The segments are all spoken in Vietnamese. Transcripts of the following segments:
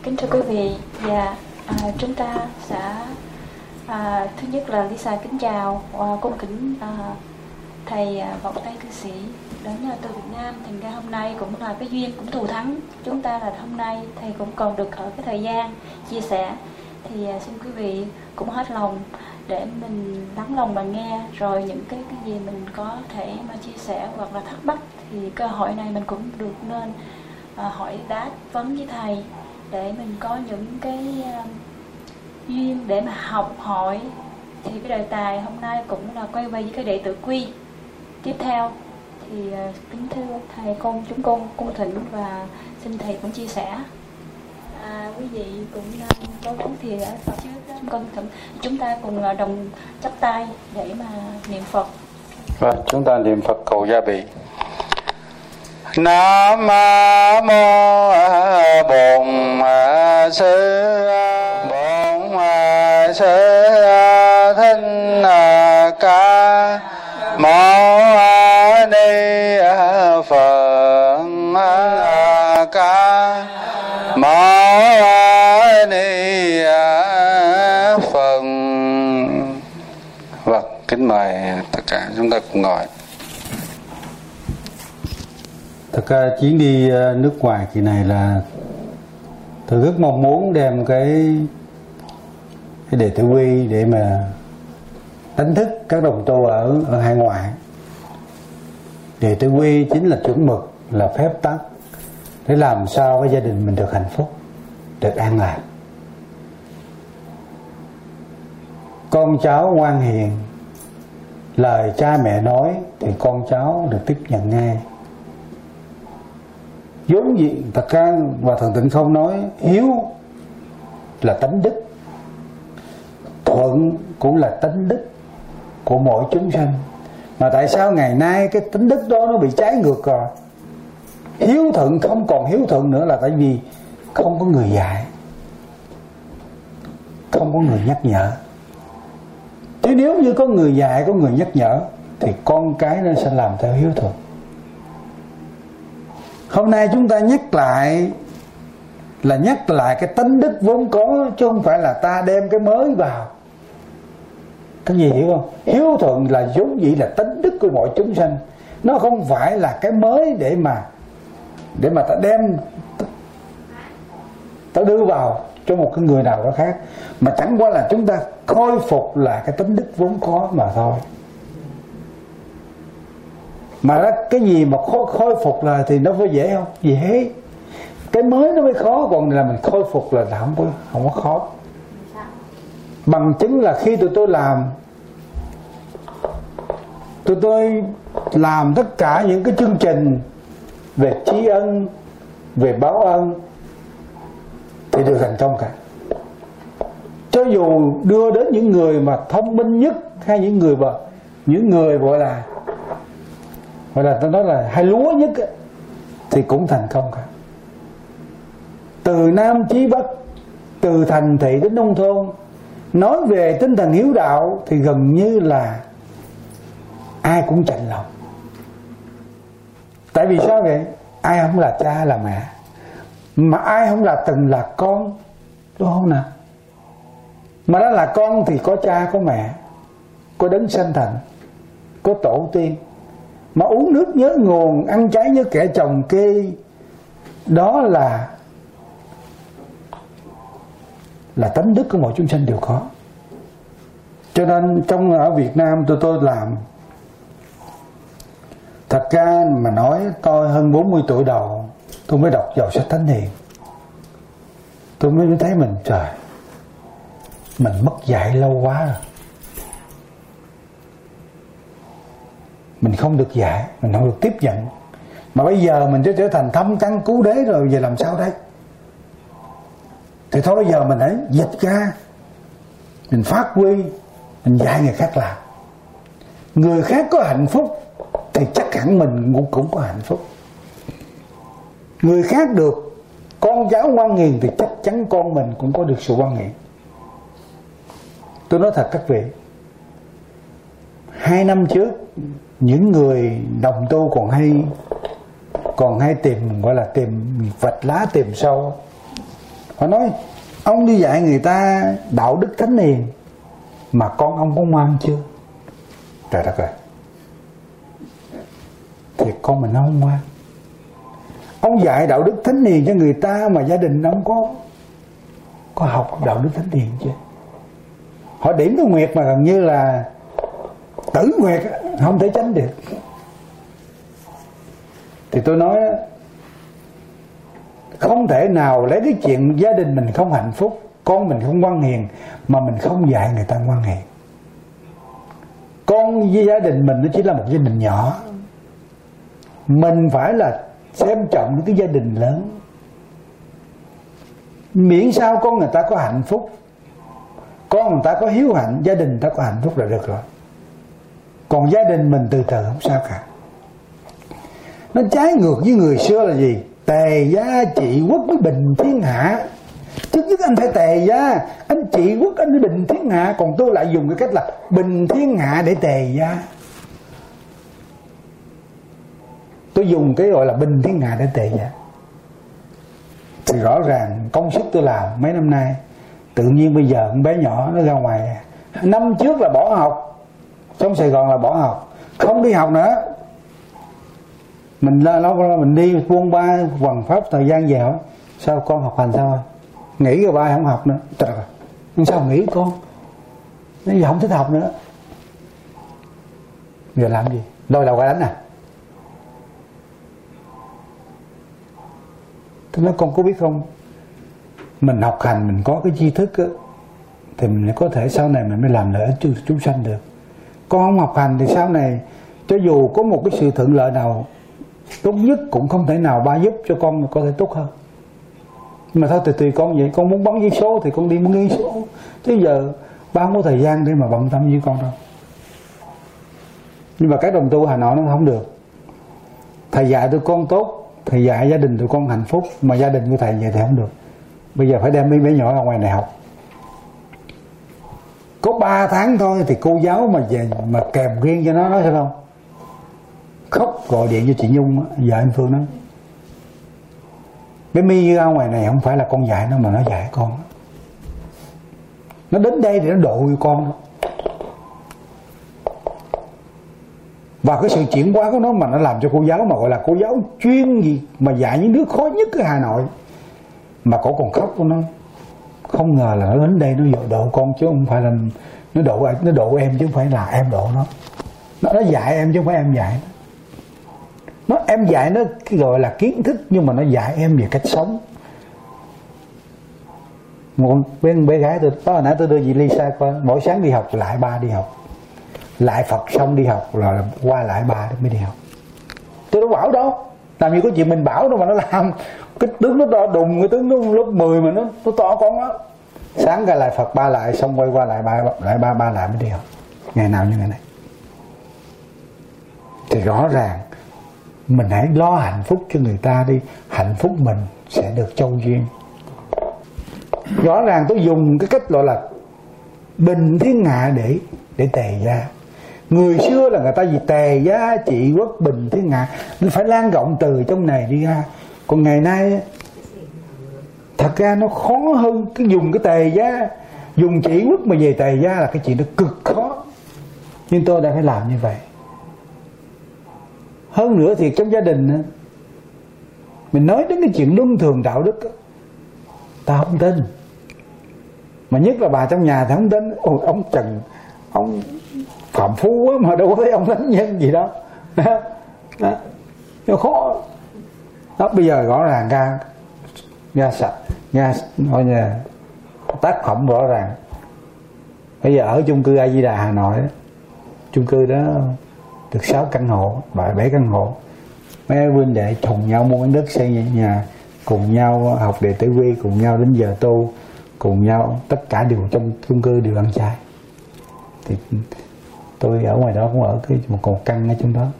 Kính thưa quý vị, chúng ta sẽ thứ nhất là Lisa kính chào cung kính thầy Vọng Tây cư sĩ đến từ Việt Nam. Thành ra hôm nay cũng là cái duyên cũng thù thắng chúng ta, là hôm nay thầy cũng còn được ở cái thời gian chia sẻ, thì xin quý vị cũng hết lòng để mình lắng lòng mà nghe, rồi những cái gì mình có thể mà chia sẻ hoặc là thắc mắc thì cơ hội này mình cũng được nên hỏi đáp vấn với thầy, để mình có những cái duyên để mà học hỏi. Thì cái đề tài hôm nay cũng là quay về với cái đệ tử quy tiếp theo. Thì kính thưa thầy, chúng con cung thỉnh và xin thầy cũng chia sẻ. Quý vị cũng có vấn thì ở trước chúng ta cùng đồng chắp tay để mà niệm Phật. Và chúng ta niệm Phật cầu gia bị. Nam mô Bổn Sư Thích Ca Mâu Ni Phật. Ca Mâu Ni Phật. Vâng, kính mời tất cả chúng ta cùng ngồi. Thật ra chuyến đi nước ngoài kỳ này là tôi rất mong muốn đem cái đệ tử quy để mà đánh thức các đồng tu ở hải ngoại. Đệ tử quy chính là chuẩn mực, là phép tắc để làm sao cái gia đình mình được hạnh phúc, được an lạc. Con cháu ngoan hiền, lời cha mẹ nói thì con cháu được tiếp nhận ngay. Vốn gì thật ra và Thần Tịnh Không nói hiếu là tánh đức, thuận cũng là tánh đức của mỗi chúng sanh. Mà tại sao ngày nay cái tánh đức đó nó bị trái ngược rồi? Hiếu thuận không còn hiếu thuận nữa là tại vì không có người dạy, không có người nhắc nhở. Chứ nếu như có người dạy, có người nhắc nhở thì con cái nó sẽ làm theo hiếu thuận. Hôm nay chúng ta nhắc lại cái tánh đức vốn có, chứ không phải là ta đem cái mới vào. Các gì hiểu không? Hiếu thuận là vốn dĩ là tánh đức của mọi chúng sanh. Nó không phải là cái mới để mà ta đem, ta đưa vào cho một cái người nào đó khác, mà chẳng qua là chúng ta khôi phục là cái tánh đức vốn có mà thôi. Mà đó, cái gì mà khôi phục là thì nó phải dễ không? Dễ. Cái mới nó mới khó, còn là mình khôi phục là không có khó. Bằng chứng là khi tụi tôi làm tất cả những cái chương trình về tri ân, về báo ân thì đều thành công cả. Cho dù đưa đến những người mà thông minh nhất, hay những người gọi là tôi nói là hay lúa nhất ấy, thì cũng thành công cả. Từ Nam chí Bắc, từ thành thị đến nông thôn, nói về tinh thần hiếu đạo thì gần như là ai cũng chạnh lòng. Tại vì sao vậy? Ai không là cha là mẹ, mà ai không là từng là con, đúng không nào? Mà đã là con thì có cha có mẹ, có đấng sanh thành, có tổ tiên. Mà uống nước nhớ nguồn, ăn trái nhớ kẻ trồng cây, đó là tánh đức của mọi chúng sanh đều có. Cho nên ở Việt Nam tôi làm, thật ra mà nói tôi hơn 40 tuổi đầu tôi mới đọc vào sách Thánh Hiền. Tôi mới thấy mình trời, mình mất dạy lâu quá rồi. Mình không được dạy, mình không được tiếp nhận. Mà bây giờ mình sẽ trở thành thâm căn cứu đế rồi, giờ làm sao đây? Thì thôi bây giờ mình hãy dịch ra, mình phát huy, mình dạy người khác làm. Người khác có hạnh phúc thì chắc hẳn mình cũng có hạnh phúc. Người khác được con cháu ngoan hiền thì chắc chắn con mình cũng có được sự ngoan hiền. Tôi nói thật các vị, 2 năm trước những người đồng tu còn hay tìm, gọi là tìm vạch lá tìm sâu. Họ nói ông đi dạy người ta đạo đức thánh hiền mà con ông có ngoan chưa? Trời đất ơi, thiệt con mình nó không ngoan. Ông dạy đạo đức thánh hiền cho người ta mà gia đình ông có học đạo đức thánh hiền chưa? Họ điểm cái nguyệt mà gần như là tử nguyệt, không thể tránh được. Thì tôi nói không thể nào lấy cái chuyện gia đình mình không hạnh phúc, con mình không ngoan hiền mà mình không dạy người ta ngoan hiền. Con với gia đình mình nó chỉ là một gia đình nhỏ, mình phải là xem trọng những cái gia đình lớn. Miễn sao con người ta có hạnh phúc, con người ta có hiếu hạnh, gia đình người ta có hạnh phúc là được rồi. Còn gia đình mình từ từ không sao cả. Nó trái ngược với người xưa là gì? Tề gia trị quốc với bình thiên hạ. Trước nhất anh phải tề gia, anh trị quốc, anh mới bình thiên hạ. Còn tôi lại dùng cái cách là bình thiên hạ để tề gia. Tôi dùng cái gọi là bình thiên hạ để tề gia. Thì rõ ràng công sức tôi làm mấy năm nay, tự nhiên bây giờ con bé nhỏ nó ra ngoài. Năm trước là bỏ học, trong Sài Gòn là bỏ học, không đi học nữa. Mình mình đi buôn ba quần pháp thời gian về hỏi sao con học hành sao? Nghỉ rồi ba không học nữa. Trời ơi, nhưng sao nghỉ con? Nó giờ không thích học nữa. Giờ làm gì? Đôi đầu qua đánh à? Tôi nói con có biết không, mình học hành mình có cái tri thức á, thì mình có thể sau này mình mới làm lợi ích cho chúng sanh được. Con không học hành thì sau này cho dù có một cái sự thuận lợi nào tốt nhất cũng không thể nào ba giúp cho con có thể tốt hơn. Nhưng mà thôi thì tùy con vậy. Con muốn bắn giấy số thì con đi bắn giấy số. Thế giờ ba không có thời gian để mà bận tâm với con đâu. Nhưng mà cái đồng tu Hà Nội nó không được. Thầy dạy tụi con tốt, thầy dạy gia đình tụi con hạnh phúc, mà gia đình của thầy vậy thì không được. Bây giờ phải đem mấy bé nhỏ ra ngoài này học. Có 3 tháng thôi thì cô giáo mà về mà kèm riêng cho nó, nói sao không? Khóc gọi điện cho chị Nhung, vợ anh Phương nói bé My ra ngoài này không phải là con dạy nó mà nó dạy con. Nó đến đây thì nó độ con đó. Và cái sự chuyển hóa của nó mà nó làm cho cô giáo mà gọi là cô giáo chuyên gì mà dạy những đứa khó nhất ở Hà Nội, mà cổ còn khóc của nó. Không ngờ là nó đến đây nó độ con chứ không phải là nó độ em chứ không phải là em độ nó. Nó dạy em chứ không phải em dạy nó. Em dạy nó cái gọi là kiến thức, nhưng mà nó dạy em về cách sống. Một bé gái tôi hồi nãy tôi đưa chị Lisa coi, mỗi sáng đi học lại ba đi học, lại Phật xong đi học rồi qua lại ba mới đi học. Tôi đâu bảo đâu, làm gì có chuyện mình bảo đâu mà nó làm. Cái tướng nó to đùng, cái tướng nó lớp 10 mà nó to con á. Sáng ra lại Phật ba lại, xong quay qua lại ba lại mới đi học. Ngày nào như ngày này. Thì rõ ràng mình hãy lo hạnh phúc cho người ta đi, hạnh phúc mình sẽ được châu duyên. Rõ ràng tôi dùng cái cách gọi là bình thiên hạ để tề gia. Người xưa là người ta gì tề gia trị quốc bình thiên hạ, nó phải lan rộng từ trong này đi ra. Còn ngày nay thật ra nó khó hơn. Cái dùng cái tề gia, dùng trị quốc mà về tề gia là cái chuyện nó cực khó. Nhưng tôi đã phải làm như vậy. Hơn nữa thì trong gia đình mình nói đến cái chuyện luân thường đạo đức, ta không tin. Mà nhất là bà trong nhà thì không tin. Ôi, ông Trần ông phạm phu quá mà đâu có thấy ông thánh nhân gì đó. Đó. Nó khó đó. Bây giờ rõ ràng ra sạch, ra gọi là tác phẩm rõ ràng. Bây giờ ở chung cư A Di Đà Hà Nội đó, chung cư đó được 6 căn hộ, 7 căn hộ. Mấy huynh đệ cùng nhau mua đất xây nhà, cùng nhau học đệ tử quy, cùng nhau đến giờ tu, cùng nhau tất cả đều trong chung cư đều ăn chay. Thì tôi ở ngoài đó cũng ở một căn ở trong đó.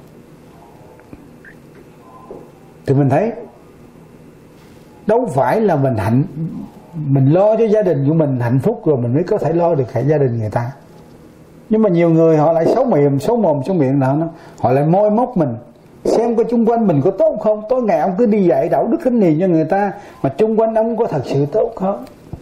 Thì mình thấy đâu phải là mình lo cho gia đình của mình hạnh phúc rồi mình mới có thể lo được cả gia đình người ta. Nhưng mà nhiều người họ lại xấu mồm xấu miệng nào nó, họ lại môi móc mình. xem coi chung quanh mình có tốt không. Tối ngày ông cứ đi dạy đạo đức thánh hiền cho người ta, mà chung quanh ông có thật sự tốt không?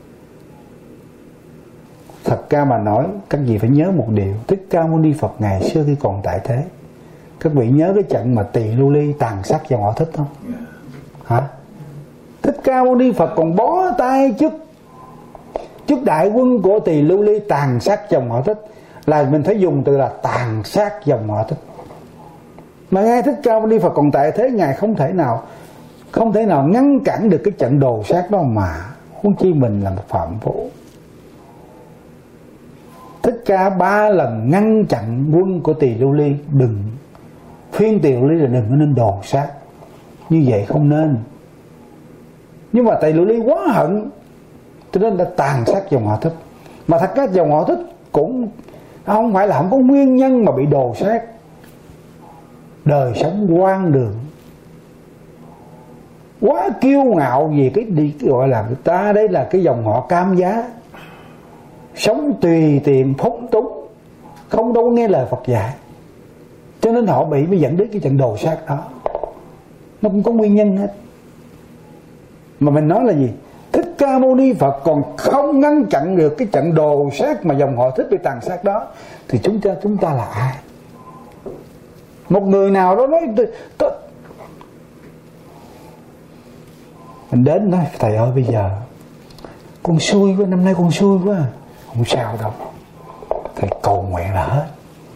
Thật ra mà nói, các vị phải nhớ một điều. Thích Ca Mâu Ni Phật ngày xưa khi còn tại thế, các vị nhớ cái trận mà Tỳ Lưu Ly tàn sát dòng họ Thích không? Hả? Thích Ca Mâu Ni Phật còn bó tay trước đại quân của Tỳ Lưu Ly tàn sát dòng họ Thích, là mình phải dùng từ là tàn sát dòng họ Thích. Mà ngay Thích Ca Mâu Ni Phật còn tại thế, ngài không thể nào ngăn cản được cái trận đồ sát đó, mà huống chi mình là một phạm phu. Thích Ca 3 lần ngăn chặn quân của Tỳ Lưu Ly, phiên Tỳ Lưu Ly là đừng có nên đồ sát, như vậy không nên. Nhưng mà Tỳ Lưu Ly quá hận, cho nên đã tàn sát dòng họ Thích. Mà thật ra dòng họ Thích cũng không phải là không có nguyên nhân mà bị đồ sát. Đời sống hoang đường, quá kiêu ngạo vì cái gọi là ta đây là cái dòng họ Cam Giá, sống tùy tiện phóng túng, không đâu nghe lời Phật dạy, cho nên họ mới dẫn đến cái trận đồ sát đó. Nó cũng có nguyên nhân hết. Mà mình nói là gì? Thích Ca Mâu Ni Phật còn không ngăn chặn được cái trận đồ sát mà dòng họ Thích bị tàn sát đó, thì chúng ta là ai? Một người nào đó nói mình đến nói thầy ơi, bây giờ con xui quá, năm nay con xui quá. Không sao đâu, thầy cầu nguyện là hết,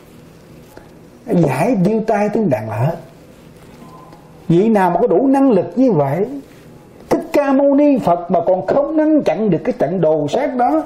giải điêu tai tướng đàn là hết. Vị nào mà có đủ năng lực như vậy, Thích Ca Mâu Ni Phật mà còn không ngăn chặn được cái trận đồ sát đó,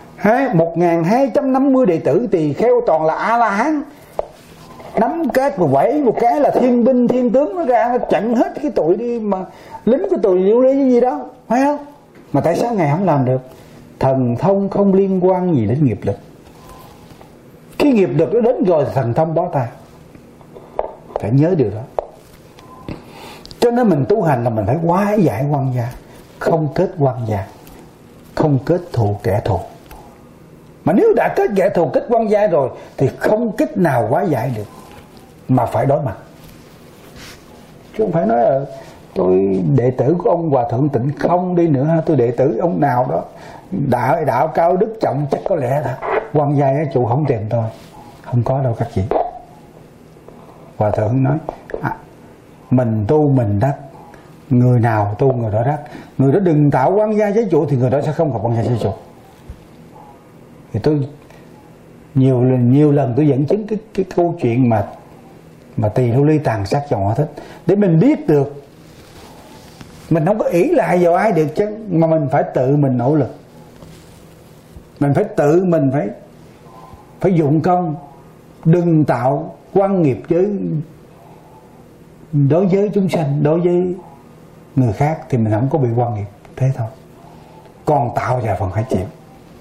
1250 đệ tử tỳ kheo toàn là A-la-hán, nắm kết và vẫy một cái là thiên binh thiên tướng nó ra, nó chặn hết cái tụi đi mà lính cái tụi Lưu Ly cái gì đó, phải không? Mà tại sao ngài không làm được? Thần thông không liên quan gì đến nghiệp lực. Khi nghiệp lực nó đến rồi thì thần thông bó tay. Phải nhớ điều đó. Cho nên mình tu hành là mình phải hóa giải quan gia, không kết quan gia, không kết thù kẻ thù. Mà nếu đã kết kẻ thù, kết quan gia rồi thì không cách nào hóa giải được, mà phải đối mặt. Chứ không phải nói là tôi đệ tử của ông Hòa Thượng Tịnh Không đi nữa, tôi đệ tử ông nào đó đạo cao đức trọng, chắc có lẽ là quan gia á chủ không tìm tôi. Không có đâu các vị. Hòa Thượng nói mình tu mình đắc, người nào tu người đó đắc. Người đó đừng tạo quan gia trái chủ thì người đó sẽ không gặp quan gia trái chủ. Thì tôi nhiều lần tôi dẫn chứng cái câu chuyện mà Tỳ Lưu Ly tàn sát dòng họ Thích, để mình biết được mình không có ỷ lại vào ai được chứ, mà mình phải tự mình nỗ lực, mình phải tự mình phải dụng công, đừng tạo quan nghiệp đối với chúng sanh, đối với người khác thì mình không có bị quan nghiệp, thế thôi. Còn tạo vài phần phải chịu.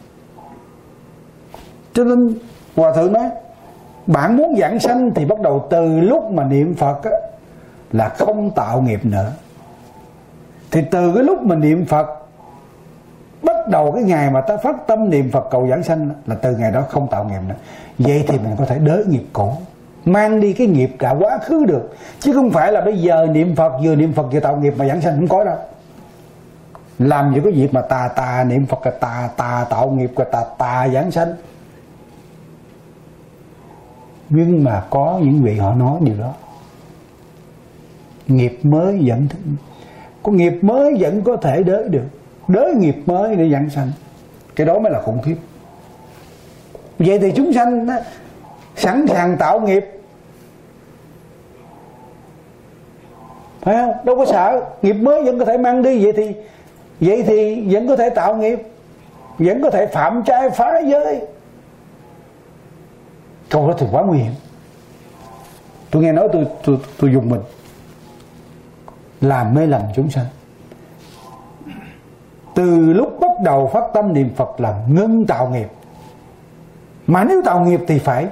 Cho nên Hòa Thượng nói bạn muốn giảng sanh thì bắt đầu từ lúc mà niệm Phật á, là không tạo nghiệp nữa. Thì từ cái lúc mà niệm Phật, bắt đầu cái ngày mà ta phát tâm niệm Phật cầu giảng sanh là từ ngày đó không tạo nghiệp nữa. Vậy thì mình có thể đỡ nghiệp cũ, mang đi cái nghiệp đã quá khứ được. Chứ không phải là bây giờ niệm Phật vừa tạo nghiệp mà giảng sanh, không có đâu. Làm gì có việc mà tà niệm Phật là tà tạo nghiệp, là tà giảng sanh. Nhưng mà có những vị họ nói điều đó. Nghiệp mới vẫn có nghiệp mới vẫn có thể đới được, đới nghiệp mới để giảng sanh. Cái đó mới là khủng khiếp. Vậy thì chúng sanh đó, sẵn sàng tạo nghiệp, phải không? Đâu có sợ. Nghiệp mới vẫn có thể mang đi. Vậy thì vẫn có thể tạo nghiệp, vẫn có thể phạm trai phá giới. Câu đó thì quá nguy hiểm. Tôi nghe nói tôi dùng mình làm mê lầm chúng sanh. Từ lúc bắt đầu phát tâm niệm Phật là ngưng tạo nghiệp. Mà nếu tạo nghiệp thì phải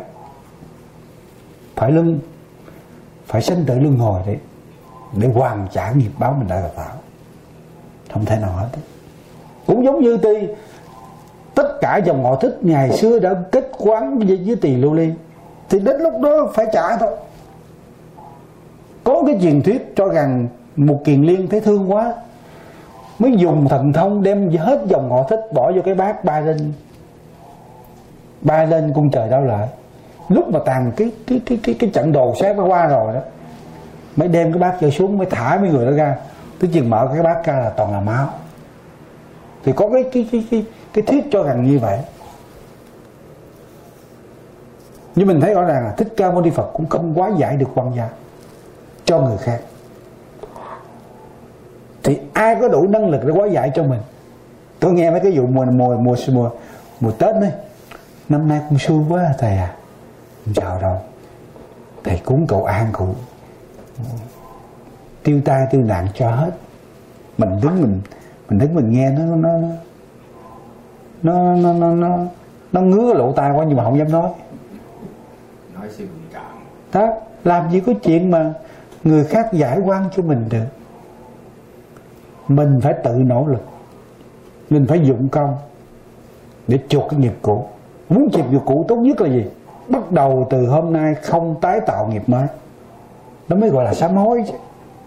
sanh tử luân hồi để hoàn trả nghiệp báo mình đã tạo. Không thể nào hết. Cũng giống như tất cả dòng họ Thích ngày xưa đã kết quán với Tỳ Lưu Ly, thì đến lúc đó phải trả thôi. Có cái truyền thuyết cho rằng một Kiền Liên thấy thương quá mới dùng thần thông đem hết dòng họ Thích bỏ vô cái bát bay lên cung trời Đao Lợi. Lúc mà tàn cái trận đồ sát nó qua rồi đó, mới đem cái bát rơi xuống, mới thả mấy người đó ra. Tới chừng mở cái bát ra là toàn là máu. Thì có cái thuyết cho rằng như vậy. Nhưng mình thấy rõ ràng là Thích Ca Mâu Ni Phật cũng không quá giải được quan gia cho người khác. Thì ai có đủ năng lực để quá giải cho mình? Tôi nghe mấy cái vụ mùa Tết này, năm nay cũng xui quá thầy à. Không sao đâu, thầy cúng cầu an cụ tiêu tai tiêu nạn cho hết. Mình đứng mình nghe nó ngứa lỗ tai quá, nhưng mà không dám nói sự bình cảm đó. Làm gì có chuyện mà người khác giải oan cho mình được. Mình phải tự nỗ lực, mình phải dụng công để chuộc cái nghiệp cũ. Muốn chuộc nghiệp cũ tốt nhất là gì? Bắt đầu từ hôm nay không tái tạo nghiệp mới. Nó mới gọi là sám hối chứ.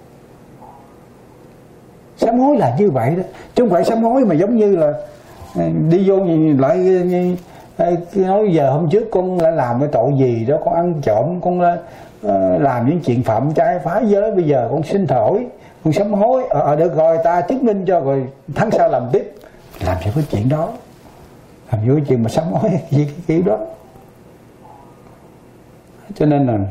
Sám hối là như vậy đó, chứ không phải sám hối mà giống như là đi vô lại nói giờ hôm trước con đã làm cái tội gì đó, con ăn trộm, con làm những chuyện phạm trái phá giới, bây giờ con xin lỗi, con sám hối, được rồi ta chứng minh cho, rồi tháng sau làm tiếp. Làm gì có chuyện đó, làm gì có chuyện mà sám hối gì cái kiểu đó. Cho nên là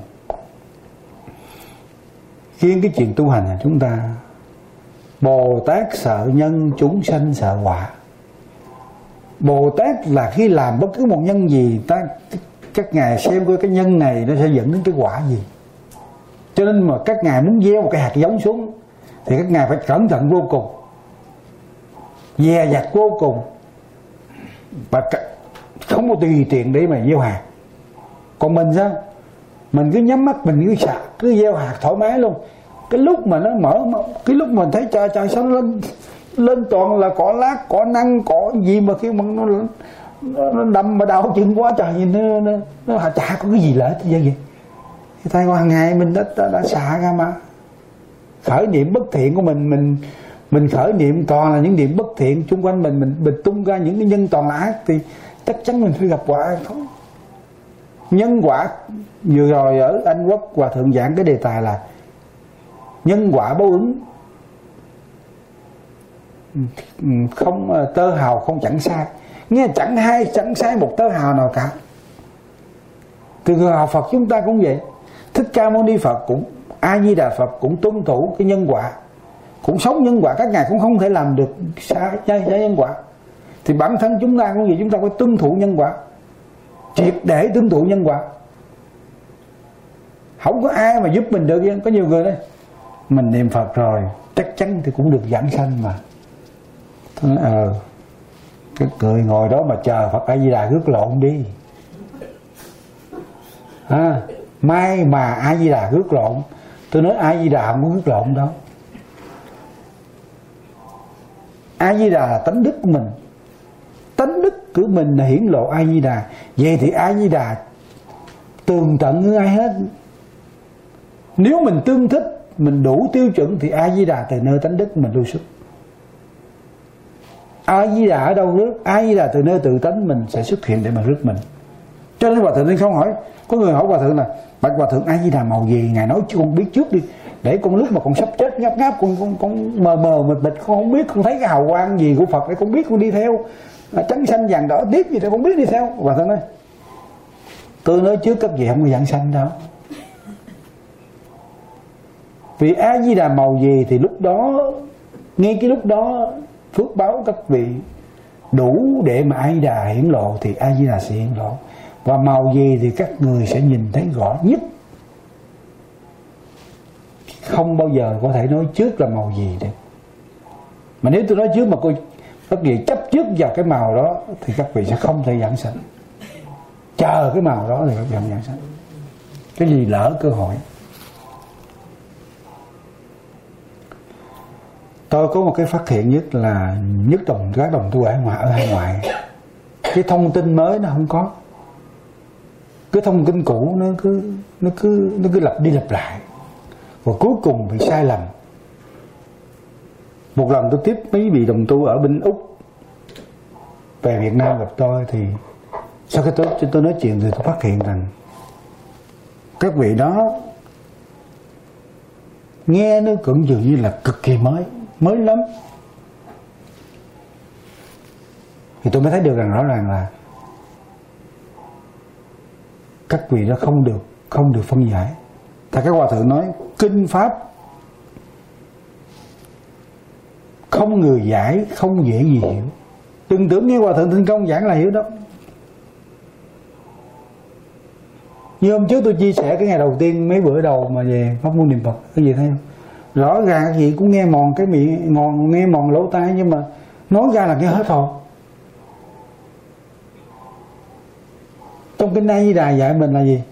riêng cái chuyện tu hành là chúng ta, Bồ Tát sợ nhân, chúng sanh sợ quả. Bồ Tát là khi làm bất cứ một nhân gì, các ngài xem coi cái nhân này nó sẽ dẫn đến cái quả gì. Cho nên mà các ngài muốn gieo một cái hạt giống xuống thì các ngài phải cẩn thận vô cùng, dè dặt vô cùng, và không có tùy tiện để mà gieo hạt. Còn mình sao? Mình cứ nhắm mắt, mình cứ gieo hạt thoải mái luôn. Cái lúc mà nó cái lúc mà thấy trời sao nó lên toàn là cỏ lát, cỏ năng, cỏ gì mà khi mà nó đâm mà đau chân quá trời, nhìn nó chả có cái gì lợi thế vậy. Thì thay qua hàng ngày mình đã xả ra mà. Khởi niệm bất thiện của mình khởi niệm toàn là những niệm bất thiện xung quanh mình tung ra những cái nhân toàn là ác, thì chắc chắn mình phải gặp quả không. Nhân quả, vừa rồi ở Anh Quốc Hòa Thượng giảng cái đề tài là nhân quả báo ứng, không tơ hào không chẳng sai. Nghe chẳng sai một tơ hào nào cả. Từ người học Phật chúng ta cũng vậy. Thích Ca Mâu Ni Phật cũng, A Di Đà Phật cũng tuân thủ cái nhân quả, cũng sống nhân quả. Các ngài cũng không thể làm được sai nhân quả. Thì bản thân chúng ta cũng vậy, chúng ta phải tuân thủ nhân quả, triệt để tuân thủ nhân quả. Không có ai mà giúp mình được. Có nhiều người đấy, mình niệm Phật rồi chắc chắn thì cũng được giảng sanh mà. Tôi nói cái người ngồi đó mà chờ Phật A Di Đà rước lộn đi. Mai mà A Di Đà rước lộn. Tôi nói A Di Đà không có rước lộn đâu. A Di Đà là tánh đức của mình, tánh đức của mình là hiển lộ A Di Đà. Vậy thì A Di Đà tường tận như ai hết. Nếu mình tương thích, mình đủ tiêu chuẩn thì A Di Đà từ nơi tánh đức mình lưu xuất. A Di Đà ở đâu rước? A Di Đà từ nơi tự tánh mình sẽ xuất hiện để mà rước mình. Cho nên Hòa Thượng Liên không hỏi. Có người hỏi Hòa Thượng là bạch Hòa Thượng A Di Đà màu gì? Ngài nói chứ con biết trước đi, để con lúc mà con sắp chết ngáp ngáp, con mờ mịt, con không biết, con thấy cái hào quang gì của Phật để con biết con đi theo, trắng xanh vàng đỏ tiếp gì thì con biết đi theo. Hòa Thượng nói tôi nói trước các vị không có giảng sanh đâu. Vì A Di Đà màu gì thì lúc đó, ngay cái lúc đó phước báo các vị đủ để mà A Di Đà hiển lộ thì A Di Đà sẽ hiển lộ. Và màu gì thì các người sẽ nhìn thấy rõ nhất. Không bao giờ có thể nói trước là màu gì được. Mà nếu tôi nói trước mà các vị chấp trước vào cái màu đó thì các vị sẽ không thể giảng sanh. Chờ cái màu đó thì các vị không giảng sanh. Cái gì lỡ cơ hội. Tôi có một cái phát hiện nhất là nhất các đồng tu ở hải ngoại, cái thông tin mới nó không có. Cái thông tin cũ nó cứ lặp đi lặp lại. và cuối cùng bị sai lầm. Một lần tôi tiếp mấy vị đồng tu ở bên Úc về Việt Nam gặp tôi, thì sau khi tôi nói chuyện thì tôi phát hiện rằng các vị đó nghe nó cũng dường như là cực kỳ mới lắm. Thì tôi mới thấy được rằng rõ ràng là các vị đó không được phân giải. Tại các hòa thượng nói kinh pháp không người giải, không dễ gì hiểu. Đừng tưởng nghe hòa thượng Tinh Công giảng là hiểu đâu. Như hôm trước tôi chia sẻ cái ngày đầu tiên, mấy bữa đầu mà về pháp môn niệm Phật, cái gì thấy không? Rõ ràng cái gì cũng nghe mòn cái miệng, nghe mòn lỗ tai, nhưng mà nói ra là nghe hết hồn. Trong kinh A Di Đà dạy mình là gì?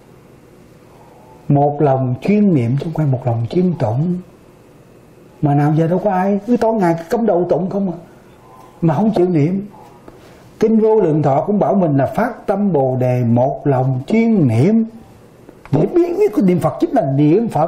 Một lòng chuyên niệm, chứ không phải một lòng chuyên tụng. Mà nào giờ đâu có ai cứ tối ngày cấm đầu tụng không mà không chịu niệm. Kinh Vô Lượng Thọ cũng bảo mình là phát tâm Bồ Đề, một lòng chuyên niệm. Để biết của niệm Phật chính là niệm Phật.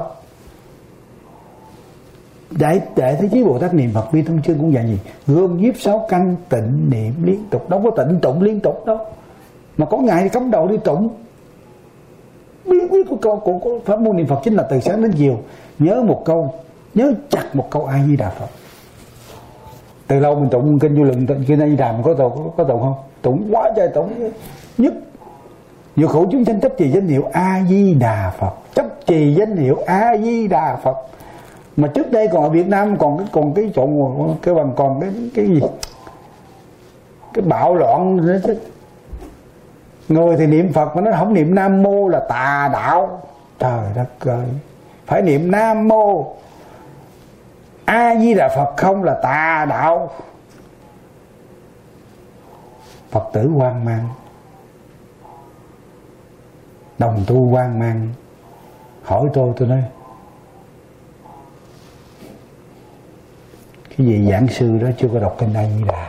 Đại Thế Chí Bồ Tát niệm Phật Vi Thông Chương cũng dạy gì? Gom nhiếp 6 căn tịnh niệm liên tục. Đâu có tịnh tụng liên tục đâu, mà có ngày cấm đầu đi tụng. Biết của câu của pháp môn niệm Phật chính là từ sáng đến chiều nhớ một câu, nhớ chặt một câu A Di Đà Phật. Từ lâu mình tụng kinh Vô Lượng, kinh A Di Đà mình có tụng không? Tụng quá trời tụng nhất. Nhiều khổ chúng sanh chấp trì danh hiệu A Di Đà Phật, chấp trì danh hiệu A Di Đà Phật. Mà trước đây còn ở Việt Nam còn cái chỗ cái bằng còn cái gì? Cái bạo loạn nữa chứ. Người thì niệm Phật mà nó không niệm Nam Mô là tà đạo. Trời đất ơi, phải niệm Nam Mô A Di Đà Phật không là tà đạo. Phật tử hoang mang, đồng tu hoang mang, hỏi tôi nói cái gì giảng sư đó chưa có đọc kinh A Di Đà.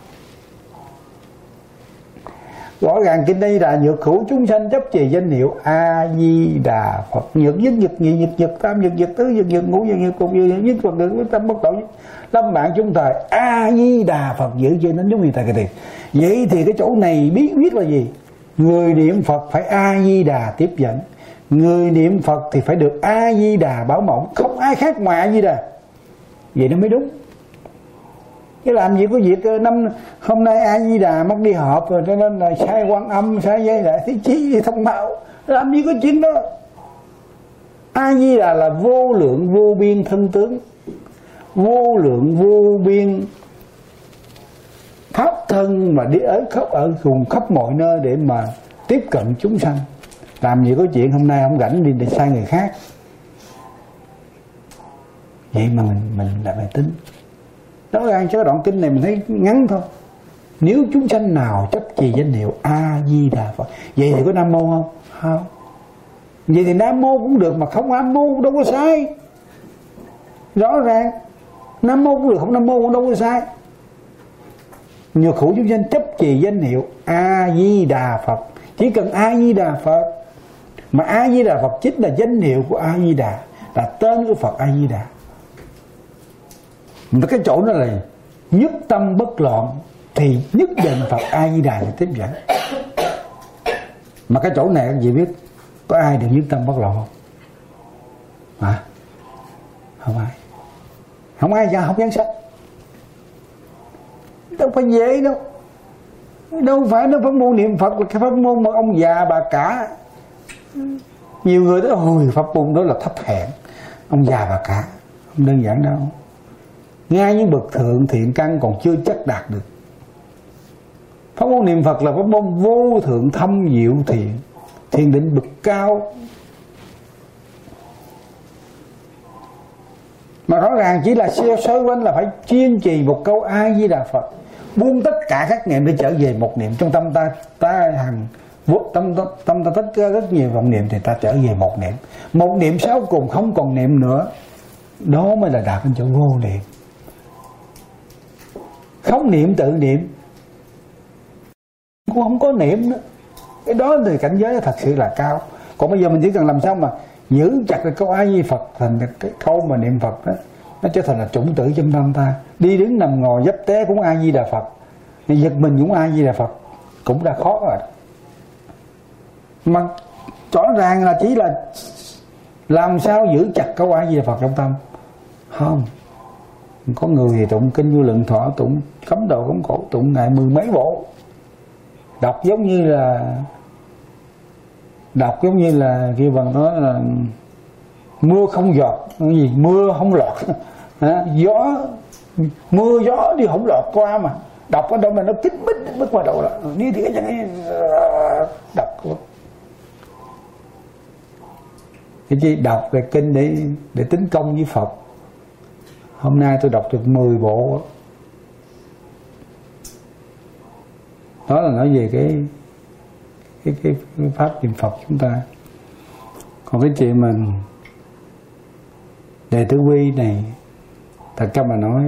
Rõ ràng kinh A Di Đà nhược khổ chúng sanh chấp trì danh hiệu A Di Đà Phật, nhược nhất nhược nhị nhược nhược tam nhược nhược tứ nhược nhược ngũ nhược nhược cùng nhược nhất Phật được tâm bất tội lâm mạng chúng thời A Di Đà Phật giữ cho nên giống như tại cái tiền. Vậy thì cái chỗ này biết là gì? Người niệm Phật phải A Di Đà tiếp dẫn, người niệm Phật thì phải được A Di Đà bảo mộng, không ai khác ngoài A Di Đà. Vậy nó mới đúng. Cái làm gì có việc hôm nay A Di Đà mất đi họp rồi cho nên là sai Quan Âm, sai Giai Đại Thế Chí thông báo, làm gì có chuyện đó. A Di Đà là vô lượng vô biên thân tướng, vô lượng vô biên pháp thân mà đi ở cùng khắp mọi nơi để mà tiếp cận chúng sanh. Làm gì có chuyện hôm nay không rảnh đi để sai người khác. Vậy mà mình lại phải tính. Nói ra cho đoạn kinh này mình thấy ngắn thôi. Nếu chúng sanh nào chấp trì danh hiệu A Di Đà Phật, vậy thì có Nam Mô không? Không. Vậy thì Nam Mô cũng được, mà không Nam Mô cũng đâu có sai. Rõ ràng Nam Mô cũng được, không Nam Mô cũng đâu có sai. Nhiều khổ chúng sanh chấp trì danh hiệu A Di Đà Phật, chỉ cần A Di Đà Phật. Mà A Di Đà Phật chính là danh hiệu của A Di Đà, là tên của Phật A Di Đà. Mà cái chỗ đó là nhất tâm bất loạn thì nhất định Phật A Di Đà để tiếp dẫn. Mà cái chỗ này các vị biết có ai được nhất tâm bất loạn không? Hả? Không ai. Không ai học nhân sách. Đâu phải dễ đâu. Đâu phải nó pháp môn niệm Phật là cái pháp môn mà ông già bà cả. Nhiều người nói ôi pháp môn đó là thấp hèn, ông già bà cả. Không đơn giản đâu. Ngay những bậc thượng thiện căn còn chưa chắc đạt được. Pháp môn niệm Phật là pháp môn vô thượng thâm diệu thiện, thiền định bậc cao. Mà rõ ràng chỉ là xoay quanh là phải chuyên trì một câu A Di Đà Phật, buông tất cả các niệm để trở về một niệm. Trong tâm ta hằng tâm ta tất cả rất nhiều vọng niệm thì ta trở về một niệm. Một niệm sau cùng không còn niệm nữa, đó mới là đạt đến chỗ vô niệm. Không niệm tự niệm cũng không có niệm nữa. Cái đó thì cảnh giới thật sự là cao. Còn bây giờ mình chỉ cần làm sao mà giữ chặt cái câu A Di Phật thành cái câu mà niệm Phật đó, nó trở thành là chủng tử trong tâm ta. Đi đứng nằm ngồi dấp té cũng A Di Đà Phật, giật mình cũng A Di Đà Phật, cũng đã khó rồi. Mà rõ ràng là chỉ là làm sao giữ chặt câu A Di Đà Phật trong tâm. Không, có người thì tụng kinh Vô Lượng Thọ, tụng cấm đầu cấm cổ, tụng ngày 10 mấy bộ, đọc giống như là kêu bằng nói là mưa không giọt, cái gì mưa không lọt, gió mưa gió đi không lọt qua, mà đọc ở đâu mà nó kích bích qua đầu là như thế chẳng đọc. Cái gì đọc về kinh để tính công với Phật. Hôm nay tôi đọc được 10 bộ. Đó là nói về cái pháp niệm Phật chúng ta. Còn cái chuyện mình Đệ Tử Quy này, thật ra mà nói,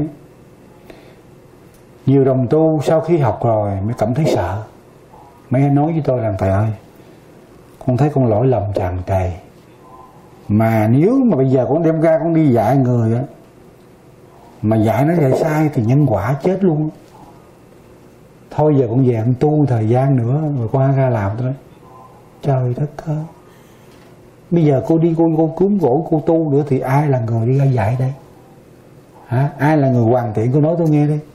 nhiều đồng tu sau khi học rồi mới cảm thấy sợ. Mấy anh nói với tôi rằng thầy ơi, con thấy con lỗi lầm tràn trề, mà nếu mà bây giờ con đem ra con đi dạy người á, mà dạy nó dạy sai thì nhân quả chết luôn. Thôi giờ con về con tu thời gian nữa rồi con ra làm thôi. Trời đất ơi, bây giờ cô đi cô cúm gỗ cô tu nữa thì ai là người đi ra dạy đây? Hả? Ai là người hoàn thiện? Cô nói tôi nghe đi.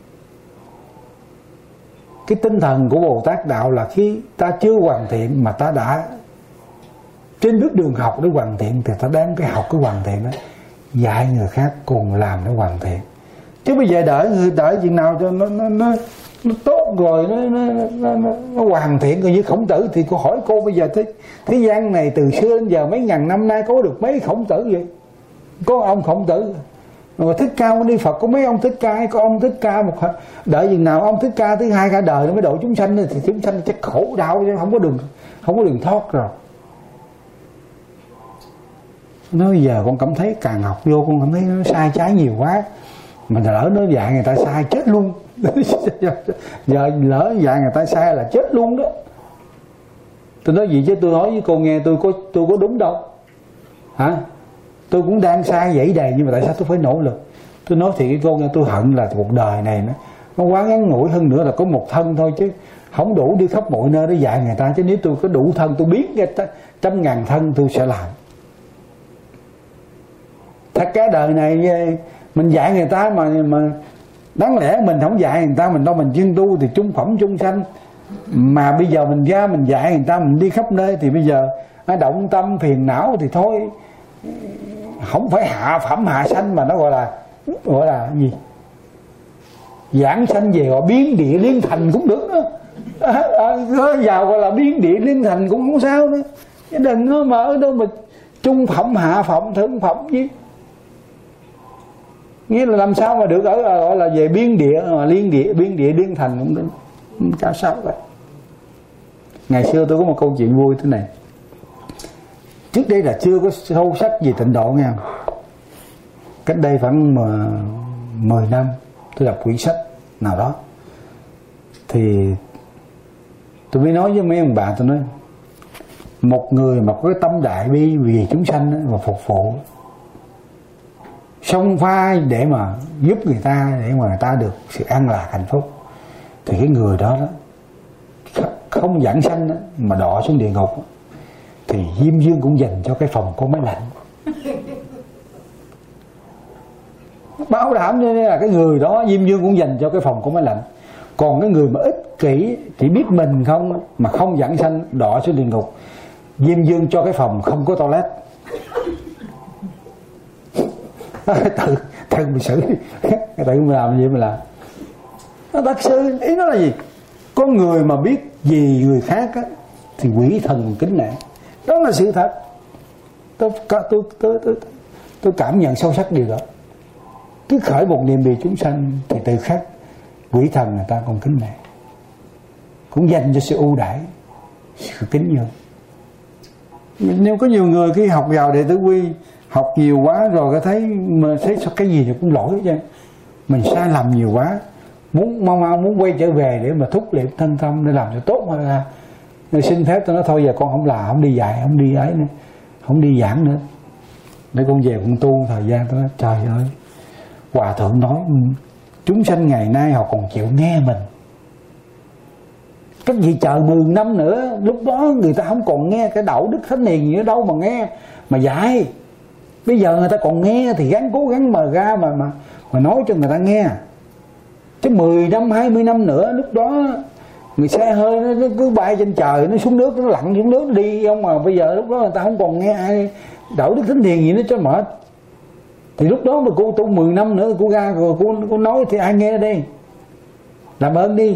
Cái tinh thần của Bồ Tát Đạo là khi ta chưa hoàn thiện mà ta đã trên bước đường học để hoàn thiện thì ta đáng cái học cái hoàn thiện đó, dạy người khác cùng làm để hoàn thiện. Chứ bây giờ đợi chừng nào cho nó tốt rồi, nó hoàn thiện rồi. Như Khổng Tử thì cô hỏi cô, bây giờ thế gian này từ xưa đến giờ mấy ngàn năm nay có được mấy Khổng Tử vậy? Có ông Khổng Tử rồi, Thích Ca đi Phật có mấy ông Thích Ca, có ông Thích Ca một đợi chừng nào ông Thích Ca thứ hai cả đời nó mới độ chúng sanh, thì chúng sanh chắc khổ đau chứ không có đường thoát rồi. Nói giờ con cảm thấy càng học vô con cảm thấy nó sai trái nhiều quá, mà lỡ nó dạy người ta sai chết luôn. Giờ lỡ dạy người ta sai là chết luôn đó. Tôi nói gì chứ tôi nói với cô nghe, tôi có đúng đâu hả? Tôi cũng đang sai vậy đầy, nhưng mà tại sao tôi phải nỗ lực? Tôi nói thì cái cô nghe, tôi hận là cuộc đời này nó quá ngắn ngủi, hơn nữa là có một thân thôi chứ không đủ đi khắp mọi nơi để dạy người ta. Chứ nếu tôi có đủ thân, tôi biết cái 100.000 thân tôi sẽ làm. Thật cả đời này mình dạy người ta mà đáng lẽ mình không dạy người ta, mình đâu mình chuyên tu thì trung phẩm trung sanh. Mà bây giờ mình ra mình dạy người ta, mình đi khắp nơi thì bây giờ động tâm phiền não thì thôi, không phải hạ phẩm hạ sanh mà nó gọi là gì, giảng sanh về gọi biến địa liên thành cũng được đó. Vào gọi là biến địa liên thành cũng không sao nữa. Chứ đừng có mà ở đâu mà trung phẩm hạ phẩm thượng phẩm chứ. Nghĩa là làm sao mà được ở gọi là về biến địa liên thành cũng được. Cả sao vậy? Ngày xưa tôi có một câu chuyện vui thế này. Trước đây là chưa có sâu sắc gì tịnh độ nghe không? Cách đây khoảng 10 năm tôi đọc quyển sách nào đó, thì tôi mới nói với mấy ông bạn, tôi nói một người mà có cái tâm đại bi vì chúng sanh và phục vụ, xông pha để mà giúp người ta, để mà người ta được sự an lạc hạnh phúc, thì cái người đó không giảng sanh đó, mà đọa xuống địa ngục thì Diêm Dương cũng dành cho cái phòng có máy lạnh. Bảo đảm như là cái người đó Diêm Dương cũng dành cho cái phòng có máy lạnh. Còn cái người mà ích kỷ chỉ biết mình không mà không giảng sanh đọa xuống địa ngục, Diêm Dương cho cái phòng không có toilet. Tự mình xử, tự mình làm gì mà làm. Nó thật sự ý nó là gì? Có người mà biết vì người khác á, thì quỷ thần kính nể. Đó là sự thật. Tôi cảm nhận sâu sắc điều đó. Cứ khởi một niềm vì chúng sanh thì tự khắc quỷ thần người ta còn kính nể, cũng dành cho sự ưu đãi, sự kính nhường. Nếu có nhiều người khi học vào Đệ Tử Quy, học nhiều quá rồi có thấy sao cái gì thì cũng lỗi chứ, mình sai lầm nhiều quá, muốn quay trở về để mà thúc liệm thân tâm để làm cho tốt mà ra. Nên xin phép tôi nói thôi giờ con không làm, không đi dạy, không đi ấy nữa. không đi giảng nữa, để con về con tu thời gian. Tôi nói trời ơi, Hòa thượng nói chúng sanh ngày nay họ còn chịu nghe mình, cái gì chờ 10 năm nữa, lúc đó người ta không còn nghe cái đạo đức thánh hiền gì nữa đâu mà nghe mà dạy. Bây giờ người ta còn nghe thì cố gắng mà ra mà nói cho người ta nghe. Chứ 10 năm 20 năm nữa, lúc đó người xe hơi nó cứ bay trên trời, nó xuống nước, nó lặn xuống nước đi không. Mà bây giờ lúc đó người ta không còn nghe ai đạo đức thánh hiền gì nữa cho mệt. Thì lúc đó mà cô tu 10 năm nữa cô ra rồi cô nói thì ai nghe đây. Làm ơn đi,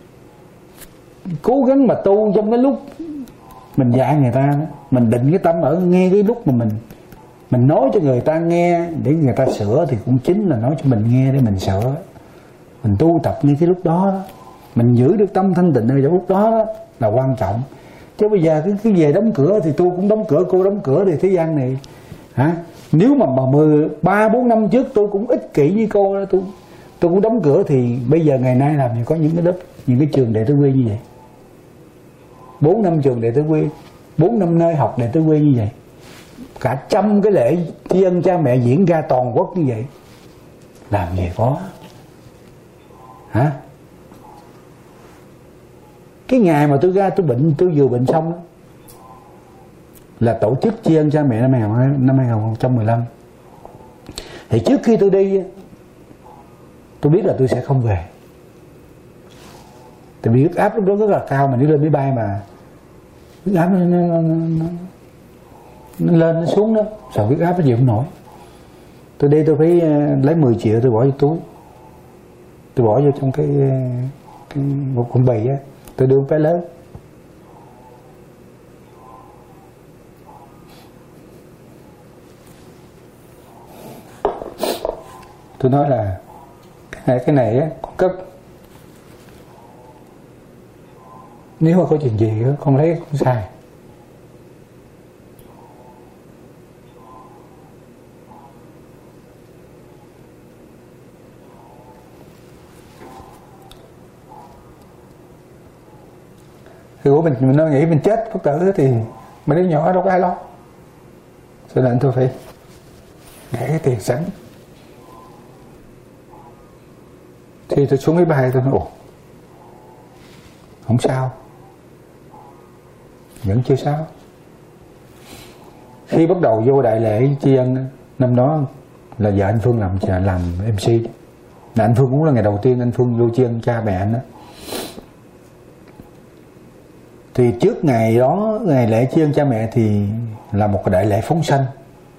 cố gắng mà tu trong cái lúc mình dạy người ta đó. Mình định cái tâm ở nghe cái lúc mà mình nói cho người ta nghe để người ta sửa, thì cũng chính là nói cho mình nghe để mình sửa. Mình tu tập ngay cái lúc đó, mình giữ được tâm thanh tịnh ở trong lúc đó là quan trọng. Chứ bây giờ cứ về đóng cửa thì tôi cũng đóng cửa, cô đóng cửa, thì thế gian này hả? Nếu mà 3-4 năm trước tôi cũng ích kỷ như cô đó, tôi cũng đóng cửa, thì bây giờ ngày nay làm gì có những cái lớp, những cái trường đệ tử quy như vậy. 4 năm trường đệ tử quy, 4 năm nơi học đệ tử quy như vậy, cả 100 cái lễ tri ân cha mẹ diễn ra toàn quốc như vậy, làm gì có hả? Cái ngày mà tôi ra tôi bệnh, tôi vừa bệnh xong đó, là tổ chức tri ân cha mẹ năm 2015. Thì trước khi tôi đi, tôi biết là tôi sẽ không về, tại vì huyết áp lúc đó rất là cao. Mà đi lên máy bay mà huyết áp nó lên nó xuống đó, sợ huyết áp nó chịu không nổi. Tôi đi tôi phải lấy 10 triệu tôi bỏ vô túi, tôi bỏ vô trong cái một con bì á, tôi đưa cái lớn. Tôi nói là cái này á, con cất, nếu mà có chuyện gì á, con lấy con xài. Thì của mình nó nghĩ mình chết có cỡ thì mấy đứa nhỏ đâu có ai lo, cho nên tôi phải để cái tiền sẵn. Thì tôi xuống máy bay tôi nói ồ, không sao, vẫn chưa sao. Khi bắt đầu vô đại lễ tri ân năm đó là vợ anh Phương làm MC, là anh Phương cũng là ngày đầu tiên anh Phương vô tri ân cha mẹ anh đó. Thì trước ngày đó, ngày lễ tri ân cha mẹ thì là một cái đại lễ phóng sanh.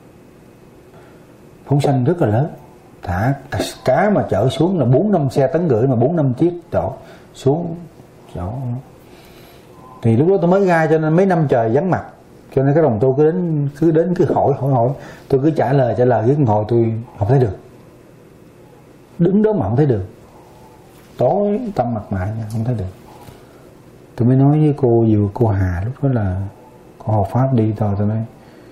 Phóng sanh rất là lớn, thả cá mà chở xuống là 4-5 xe tấn rưỡi, mà 4-5 chiếc đổ xuống chỗ. Thì lúc đó tôi mới ra cho nên mấy năm trời vắng mặt, cho nên cái đồng tôi cứ đến hỏi, tôi cứ trả lời với ngồi tôi không thấy được, đứng đó mà không thấy được, tối tâm mặt mày không thấy được. Tôi mới nói với cô Hà lúc đó là cô học pháp đi thôi, tôi nói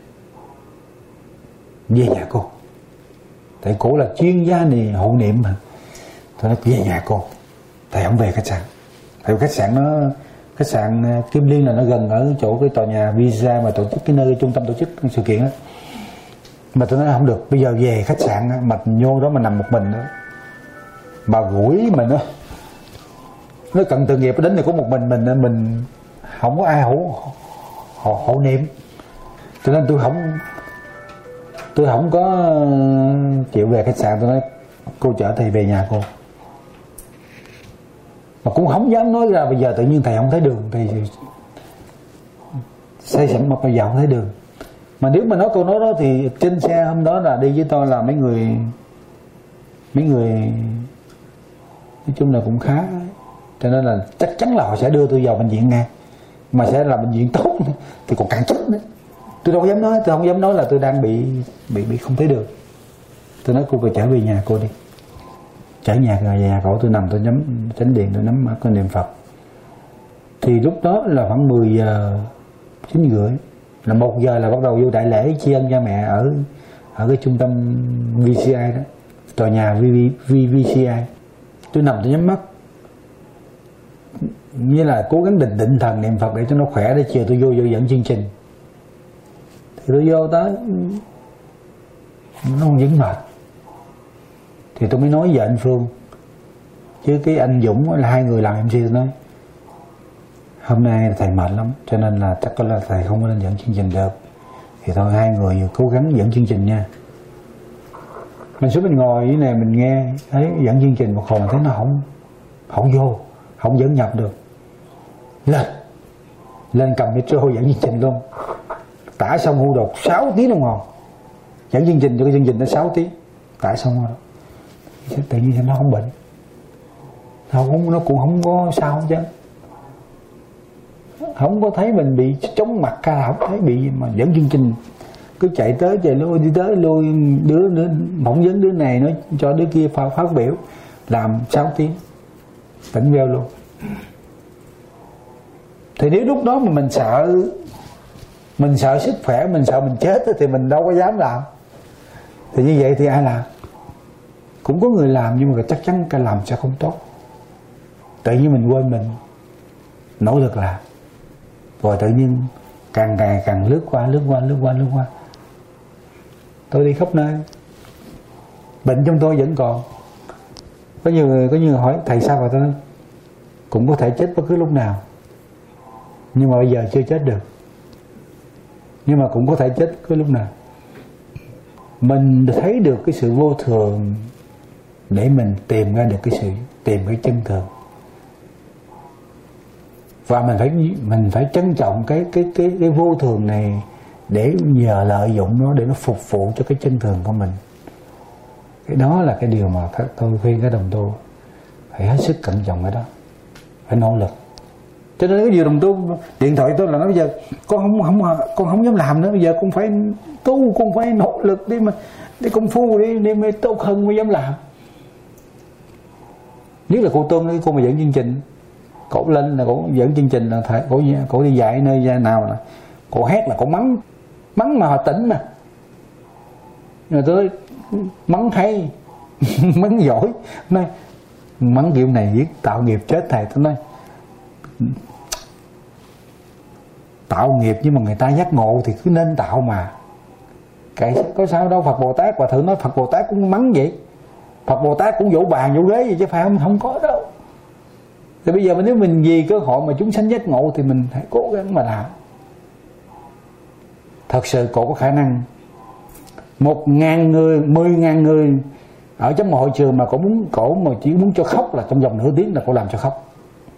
về nhà cô, tại cô là chuyên gia này hộ niệm mà. Tôi nói về nhà cô, thầy không về khách sạn. Tại khách sạn Kim Liên là nó gần ở chỗ cái tòa nhà Visa mà tổ chức cái nơi trung tâm tổ chức sự kiện đó. Mà tôi nói không được, bây giờ về khách sạn mà vô đó mà nằm một mình đó, bà gũi mà nó cận từ nghiệp đến này có một mình không có ai hộ niệm, cho nên tôi không có chịu về khách sạn. Tôi nói cô chở thầy về nhà cô, mà cũng không dám nói ra. Bây giờ tự nhiên thầy không thấy đường thì say sẩm mà bây giờ không thấy đường. Mà nếu mà nói câu nói đó thì trên xe hôm đó là đi với tôi là mấy người nói chung là cũng khá, cho nên là chắc chắn là họ sẽ đưa tôi vào bệnh viện ngay, mà sẽ là bệnh viện tốt thì còn càng chết nữa. Tôi không dám nói là tôi đang bị không thấy được. Tôi nói cô phải trở về nhà cô đi, trở nhà cậu. Tôi nằm tôi nhắm chánh điện, tôi nhắm mắt tôi niệm Phật. Thì lúc đó là khoảng 10 giờ 9 rưỡi, là 1 giờ là bắt đầu vô đại lễ tri ân cha mẹ ở cái trung tâm VCI đó, tòa nhà VCI. Tôi nằm tôi nhắm mắt, như là cố gắng định thần niệm Phật để cho nó khỏe, để chiều tôi vô dẫn chương trình. Thì tôi vô tới nó vẫn mệt. Thì tôi mới nói với anh Phương, chứ cái anh Dũng là hai người làm MC, tôi nói hôm nay thầy mệt lắm, cho nên là chắc có là thầy không có nên dẫn chương trình được. Thì thôi hai người cố gắng dẫn chương trình nha. Mình xuống mình ngồi dưới này mình nghe thấy dẫn chương trình, một hồi thấy nó không vô, không dẫn nhập được. Lên cầm metro dẫn chương trình luôn. Tải xong hưu đột 6 tiếng đồng hồ. Dẫn chương trình cho cái chương trình nó 6 tiếng. Tải xong rồi. Tự nhiên nó không bệnh. Nó cũng không có sao chứ. Không có thấy mình bị chóng mặt ca, không thấy bị, mà dẫn chương trình cứ chạy tới chạy lui, đi tới lui, đứa phỏng vấn đứa này nói cho đứa kia phát biểu, làm 6 tiếng tỉnh veo luôn. Thì nếu lúc đó mà mình sợ sức khỏe, mình sợ mình chết thì mình đâu có dám làm. Thì như vậy thì ai làm? Cũng có người làm, nhưng mà chắc chắn cái làm sẽ không tốt. Tự nhiên mình quên mình nỗ lực làm, rồi tự nhiên càng ngày càng lướt qua. Tôi đi khắp nơi, bệnh trong tôi vẫn còn. Có nhiều người hỏi thầy sao vậy, tôi nói cũng có thể chết bất cứ lúc nào, nhưng mà bây giờ chưa chết được, nhưng mà cũng có thể chết bất cứ lúc nào. Mình thấy được cái sự vô thường để mình tìm ra được tìm cái chân thường. Và mình phải trân trọng cái vô thường này, để nhờ lợi dụng nó để nó phục vụ cho cái chân thường của mình. Cái đó là cái điều mà tôi khuyên cái đồng tu phải hết sức cẩn trọng cái đó, phải nỗ lực. Cho nên cái điều đồng tu điện thoại tôi là nói bây giờ con không dám làm nữa, bây giờ con phải tu, con phải nỗ lực để công phu để mới tốt hơn mới dám làm. Nếu là cô Tuân, cô mà dẫn chương trình, cổ lên là cổ dẫn chương trình là phải cổ đi dạy nơi nào là cổ hét là cổ mắng mà họ tỉnh mà. Rồi tôi mắng hay mắng giỏi, nói mắng kiểu này giết tạo nghiệp chết thầy. Tôi nói tạo nghiệp nhưng mà người ta giác ngộ thì cứ nên tạo mà, cái có sao đâu. Phật Bồ Tát, Hòa Thượng nói Phật Bồ Tát cũng mắng vậy, Phật Bồ Tát cũng vỗ bàn vỗ ghế vậy chứ phải không có đâu. Thì bây giờ nếu mình vì cơ hội mà chúng sanh giác ngộ thì mình hãy cố gắng mà làm. Thật sự cổ có khả năng 1.000 người, 10.000 người ở trong một hội trường mà cổ mà chỉ muốn cho khóc là trong vòng nửa tiếng là cổ làm cho khóc.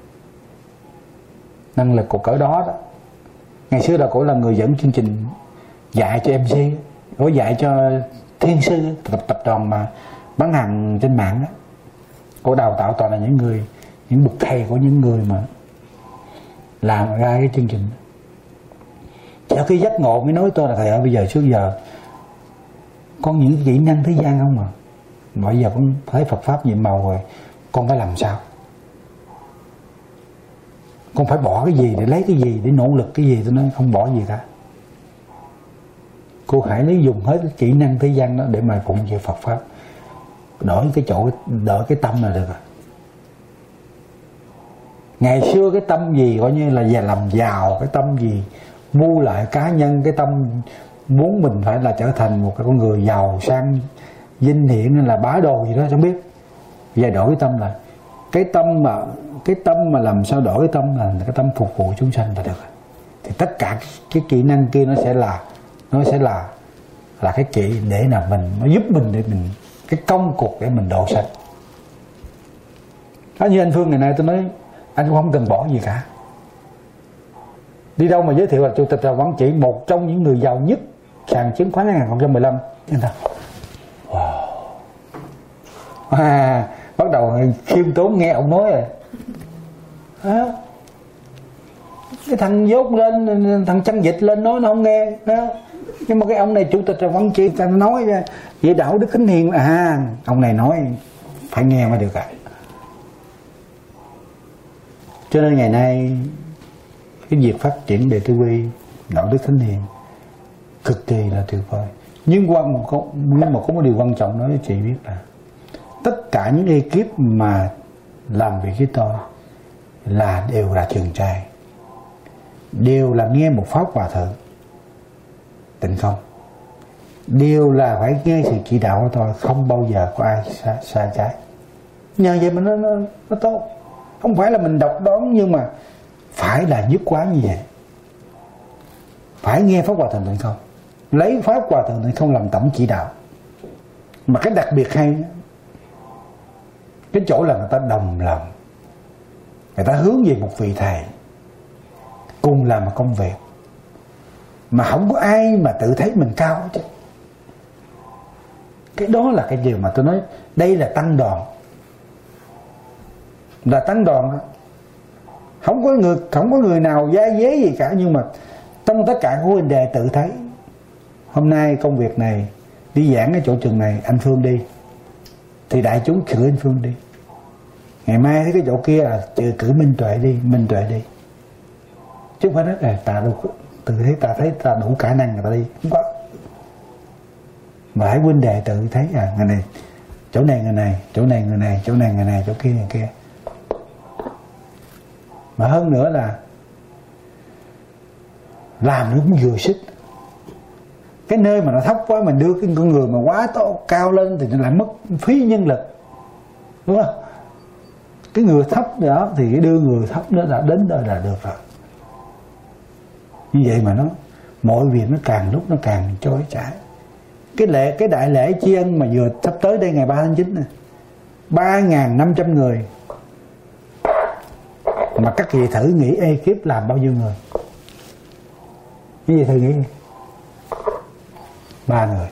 Năng lực của cỡ đó đó. Ngày xưa là cổ là người dẫn chương trình dạy cho MC, cổ dạy cho thiên sư, tập đoàn mà bán hàng trên mạng đó. Cổ đào tạo toàn là những bậc thầy của những người mà làm ra cái chương trình. Sau khi giác ngộ mới nói tôi là thầy ơi, bây giờ trước giờ con những kỹ năng thế gian không à, bây giờ con thấy Phật pháp nhiệm màu rồi, con phải làm sao, con phải bỏ cái gì để lấy cái gì, để nỗ lực cái gì. Tôi nói không bỏ gì cả, cô hãy dùng hết cái kỹ năng thế gian đó để mà phụng sự Phật pháp, đổi cái tâm là được rồi. Ngày xưa cái tâm gì coi như là làm giàu, cái tâm gì mưu lợi cá nhân, cái tâm muốn mình phải là trở thành một cái con người giàu sang vinh hiển hay là bá đồ gì đó không biết. Bây giờ đổi cái tâm là cái tâm mà làm sao đổi cái tâm là cái tâm phục vụ chúng sanh là được. Thì tất cả cái kỹ năng kia nó sẽ là cái kỹ để là nó giúp mình, để mình cái công cuộc để mình độ sanh. Đó, như anh Phương ngày nay tôi nói anh cũng không cần bỏ gì cả. Đi đâu mà giới thiệu là Chủ tịch Trà Quảng Trị, một trong những người giàu nhất sàn chứng khoán 2015. Wow. Bắt đầu khiêm tốn nghe ông nói rồi. Cái thằng dốt lên, thằng chăn dịch lên nói nó không nghe. Nhưng mà cái ông này Chủ tịch Trà Quảng Trị, ta nói vậy đạo đức Khánh Hiền, ông này nói phải nghe mới được. Cho nên ngày nay cái việc phát triển đề tư quy đạo đức Khánh Hiền cực kỳ là tuyệt vời. Nhưng mà có một điều quan trọng nói cho chị biết là tất cả những ekip mà làm việc với tôi đều là trường trai, đều là nghe một pháp Hòa Thượng, tịnh không. Điều là phải nghe sự chỉ đạo của tôi, không bao giờ có ai sai trái. Nhờ vậy mà nó tốt. Không phải là mình độc đoán, nhưng mà phải là nhất quán như vậy. Phải nghe Pháp Hòa Thượng Tịnh Không, lấy Pháp Hòa Thượng Tịnh Không làm tổng chỉ đạo. Mà cái đặc biệt hay, cái chỗ là người ta đồng lòng, người ta hướng về một vị thầy, cùng làm một công việc, mà không có ai mà tự thấy mình cao chứ. Cái đó là cái điều mà tôi nói, đây là tăng đoàn. Là tăng đoàn đó. Không có người nào giá dế gì cả, nhưng mà trong tất cả các vấn đề tự thấy. Hôm nay công việc này đi giảng ở chỗ trường này, anh Phương đi, thì đại chúng cử anh Phương đi. Ngày mai thấy cái chỗ kia là cử Minh Tuệ đi, chứ không phải nói là ta thấy ta đủ khả năng người ta đi, không có. Mà hãy huynh đệ tự thấy người này, chỗ này người này, chỗ này người này, chỗ này người này, chỗ kia người kia. Mà hơn nữa là làm nó cũng vừa sức. Cái nơi mà nó thấp quá, mình đưa cái con người mà quá cao lên thì nó lại mất phí nhân lực, đúng không? Cái người thấp đó thì cái đưa người thấp nó đã đến đây là được rồi. Như vậy mà mọi việc nó càng lúc nó càng trôi chảy. Cái đại lễ tri ân mà vừa sắp tới đây ngày 3 tháng 9 này, 3.500 người. Mà các vị thử nghĩ ekip làm bao nhiêu người? Cái gì thử nghĩ? 3 người.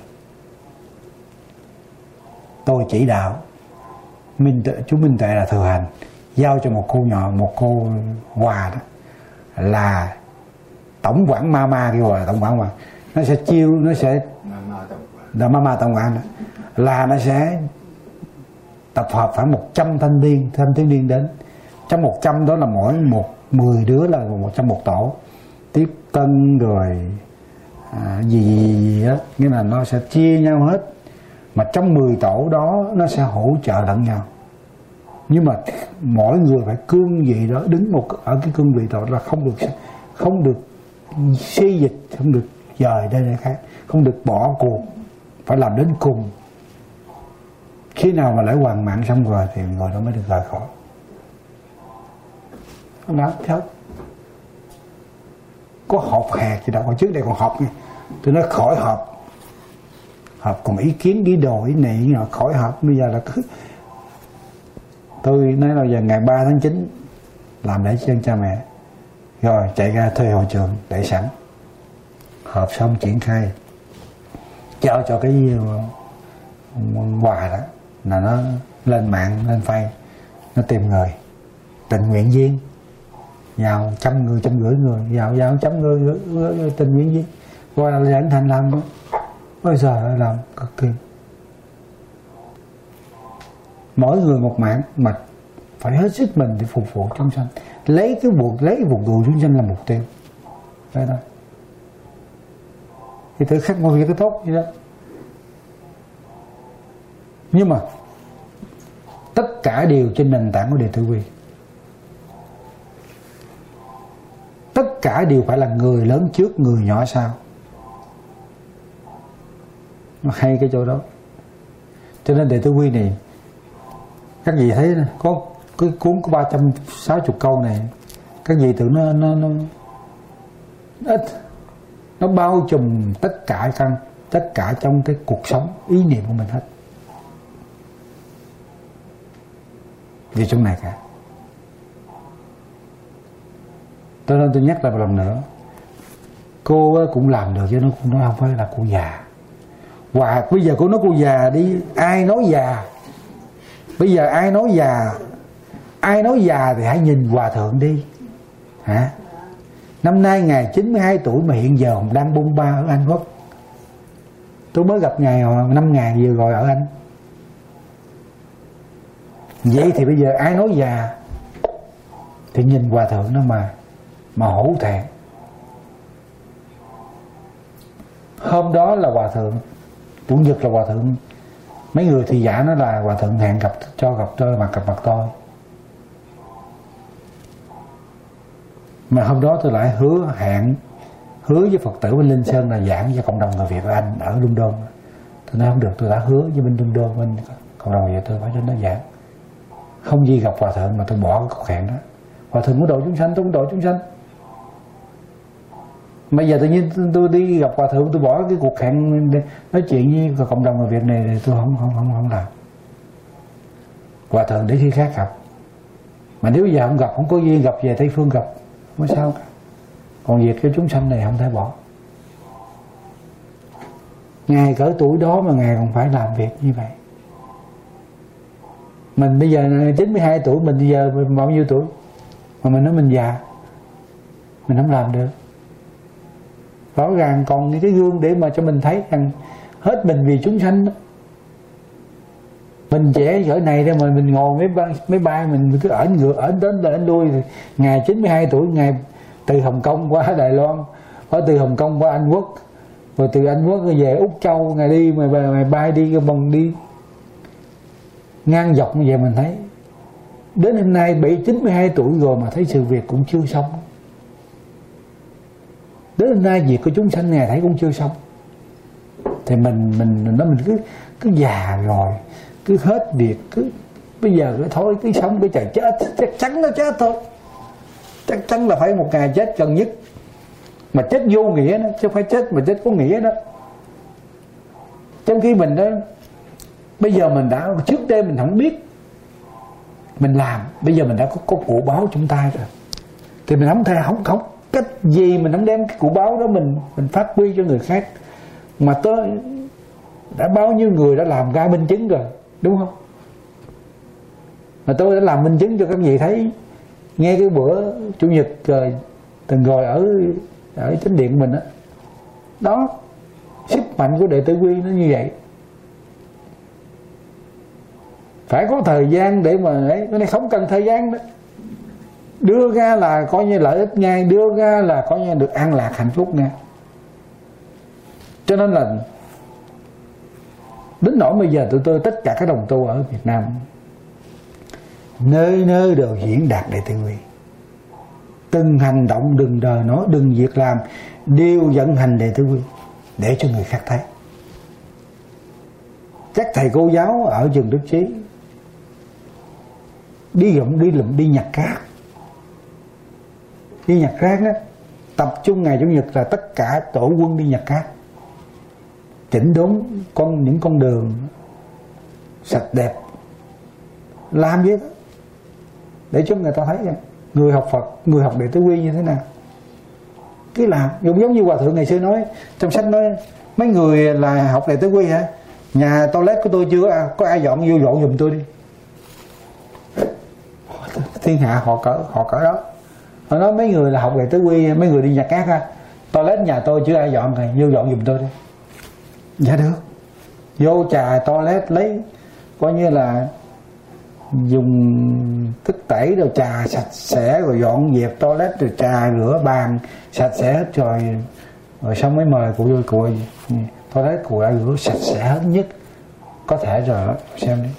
Tôi chỉ đạo, chú Minh Tuệ là thừa hành, giao cho một cô nhỏ, một cô Hòa đó, là tổng quản mama, kêu là tổng quản mà nó sẽ chiêu, nó sẽ mama tổng quản đó, là nó sẽ tập hợp khoảng 100 thanh thiếu niên đến. Trong 100 đó là mỗi 10 đứa là trong một tổ, tiếp tân rồi gì đó, nghĩa là nó sẽ chia nhau hết. Mà trong 10 tổ đó nó sẽ hỗ trợ lẫn nhau. Nhưng mà mỗi người phải cương vị đó, đứng ở cái cương vị đó là không được xê dịch, không được dời đây đây khác, không được bỏ cuộc, phải làm đến cùng. Khi nào mà lễ hoàn mạng xong rồi thì người đó mới được rời khỏi. Đó, theo có họp hè thì đâu, hồi trước đây còn họp nha. Tôi nói khỏi họp còn ý kiến ý đồ ý này khỏi họp. Bây giờ là tôi nói là giờ ngày 3 tháng 9 làm lễ tri ân cha mẹ, rồi chạy ra thuê hội trường để sẵn, họp xong triển khai, giao cho cái quà đó là nó lên mạng, lên Facebook, nó tìm người tình nguyện viên, vào 100 người, 150 người, vào 100 người tình nguyện viên, qua là dẫn thành làm đó. Bây giờ làm cực kỳ, mỗi người một mạng mà phải hết sức mình để phục vụ chúng sanh, lấy phục vụ chúng sanh là mục tiêu. Đấy thôi. Thì tự khắc mọi việc cái tốt vậy đó. Nhưng mà tất cả đều trên nền tảng của Đệ Tử Quy. Tất cả đều phải là người lớn trước, người nhỏ sau. Nó hay cái chỗ đó. Cho nên Đệ Tử Quy này, các vị thấy có cái cuốn có 360 câu này, các vị tưởng nó ít, nó bao trùm tất cả trong cái cuộc sống, ý niệm của mình hết. Vì trong này cả. Cho nên tôi nhắc lại một lần nữa, cô cũng làm được chứ nó không phải là cô già. Và bây giờ cô nói cô già đi, ai nói già? Bây giờ ai nói già thì hãy nhìn Hòa Thượng đi. Hả? Năm nay Ngài 92 tuổi mà hiện giờ đang bôn ba ở Anh Quốc. Tôi mới gặp Ngài 5 ngày vừa rồi ở Anh. Vậy thì bây giờ ai nói già thì nhìn Hòa Thượng đó mà hổ thẹn. Hôm đó là Hòa Thượng, Chủ nhật là Hòa Thượng, mấy người thì giả nó là Hòa Thượng hẹn gặp tôi gặp mặt tôi. Mà hôm đó tôi lại hứa hẹn hứa với Phật tử bên Linh Sơn là giảng cho cộng đồng người Việt Anh ở London. Tôi nói không được, tôi đã hứa với bên London, bên cộng đồng người Việt tôi phải đến đó giảng. Không gì gặp hòa thượng mà tôi bỏ cái cuộc hẹn đó. Hòa thượng muốn độ chúng sanh, tôi muốn độ chúng sanh. Bây giờ tự nhiên tôi đi gặp hòa thượng, tôi bỏ cái cuộc hẹn nói chuyện với cộng đồng người Việt này thì tôi không làm. Hòa thượng để khi khác gặp. Mà nếu giờ không gặp, không có duyên gặp, về Tây Phương gặp, không sao cả. Còn việc cho chúng sanh này không thể bỏ. Ngài cỡ tuổi đó mà Ngài còn phải làm việc như vậy. Mình bây giờ 92 tuổi, mình bây giờ bao nhiêu tuổi mà mình nói mình già, mình không làm được. Rõ ràng còn những cái gương để mà cho mình thấy rằng hết mình vì chúng sanh đó. Mình trẻ cỡ này ra mà mình ngồi máy bay mình cứ ẩn đến là ẩn lui. Ngài 92 tuổi, Ngài từ Hồng Kông qua Đài Loan, ở từ Hồng Kông qua Anh Quốc, rồi từ Anh Quốc về Úc Châu, Ngài đi mà bay đi cái bằng đi ngang dọc như vậy. Mình thấy đến hôm nay 92 tuổi rồi mà thấy sự việc cũng chưa xong. Đến hôm nay việc của chúng sanh Ngài thấy cũng chưa xong. Thì mình cứ già rồi, cứ hết việc, cứ bây giờ cứ thôi, cứ sống cái trời chết, chắc chắn nó chết thôi. Chắc chắn là phải một ngày chết gần nhất. Mà chết vô nghĩa đó, chứ không phải chết mà chết có nghĩa đó. Trong khi mình đó, bây giờ mình đã, trước đây mình không biết, mình làm, bây giờ mình đã có cụ báo trong tay rồi. Thì mình không cách gì mình không đem cái cụ báo đó mình phát huy cho người khác. Mà tôi đã bao nhiêu người đã làm ra minh chứng rồi, đúng không? Mà tôi đã làm minh chứng cho các vị thấy. Nghe cái bữa Chủ nhật rồi từng rồi ở chánh điện mình đó, sức mạnh của đệ tử quy nó như vậy. Phải có thời gian để mà ấy, cái này không cần thời gian đó. Đưa ra là coi như lợi ích ngay, đưa ra là coi như được an lạc hạnh phúc ngay. Cho nên là đến nỗi bây giờ tụi tôi tất cả các đồng tu ở Việt Nam nơi nơi đều diễn đạt đệ tử quy. Từng hành động, đừng đời nói, đừng việc làm đều dẫn hành đệ tử quy để cho người khác thấy. Các thầy cô giáo ở trường Đức Trí đi nhặt rác. Đi nhặt rác đó, tập trung ngày Chủ nhật là tất cả tổ quân đi nhặt rác, chỉnh đốn những con đường sạch đẹp, làm vậy đó để cho người ta thấy người học Phật, người học đệ tử quy như thế nào. Cứ làm giống như hòa thượng ngày xưa nói trong sách, nói mấy người là học đệ tử quy hả, nhà toilet của tôi chưa có ai dọn vô dọn giùm tôi đi. Thiên hạ họ cỡ đó. Họ nói mấy người là học đệ tử quy, mấy người đi nhặt rác ha, toilet nhà tôi chưa ai dọn rồi, vô dọn giùm tôi đi. Dạ được. Vô chà toilet lấy coi như là dùng thức tẩy rồi chà sạch sẽ, rồi dọn dẹp toilet, rồi chà rửa bàn sạch sẽ hết rồi xong mới mời cụ toilet cụ đã rửa sạch sẽ hết nhất có thể rồi đó, xem đi.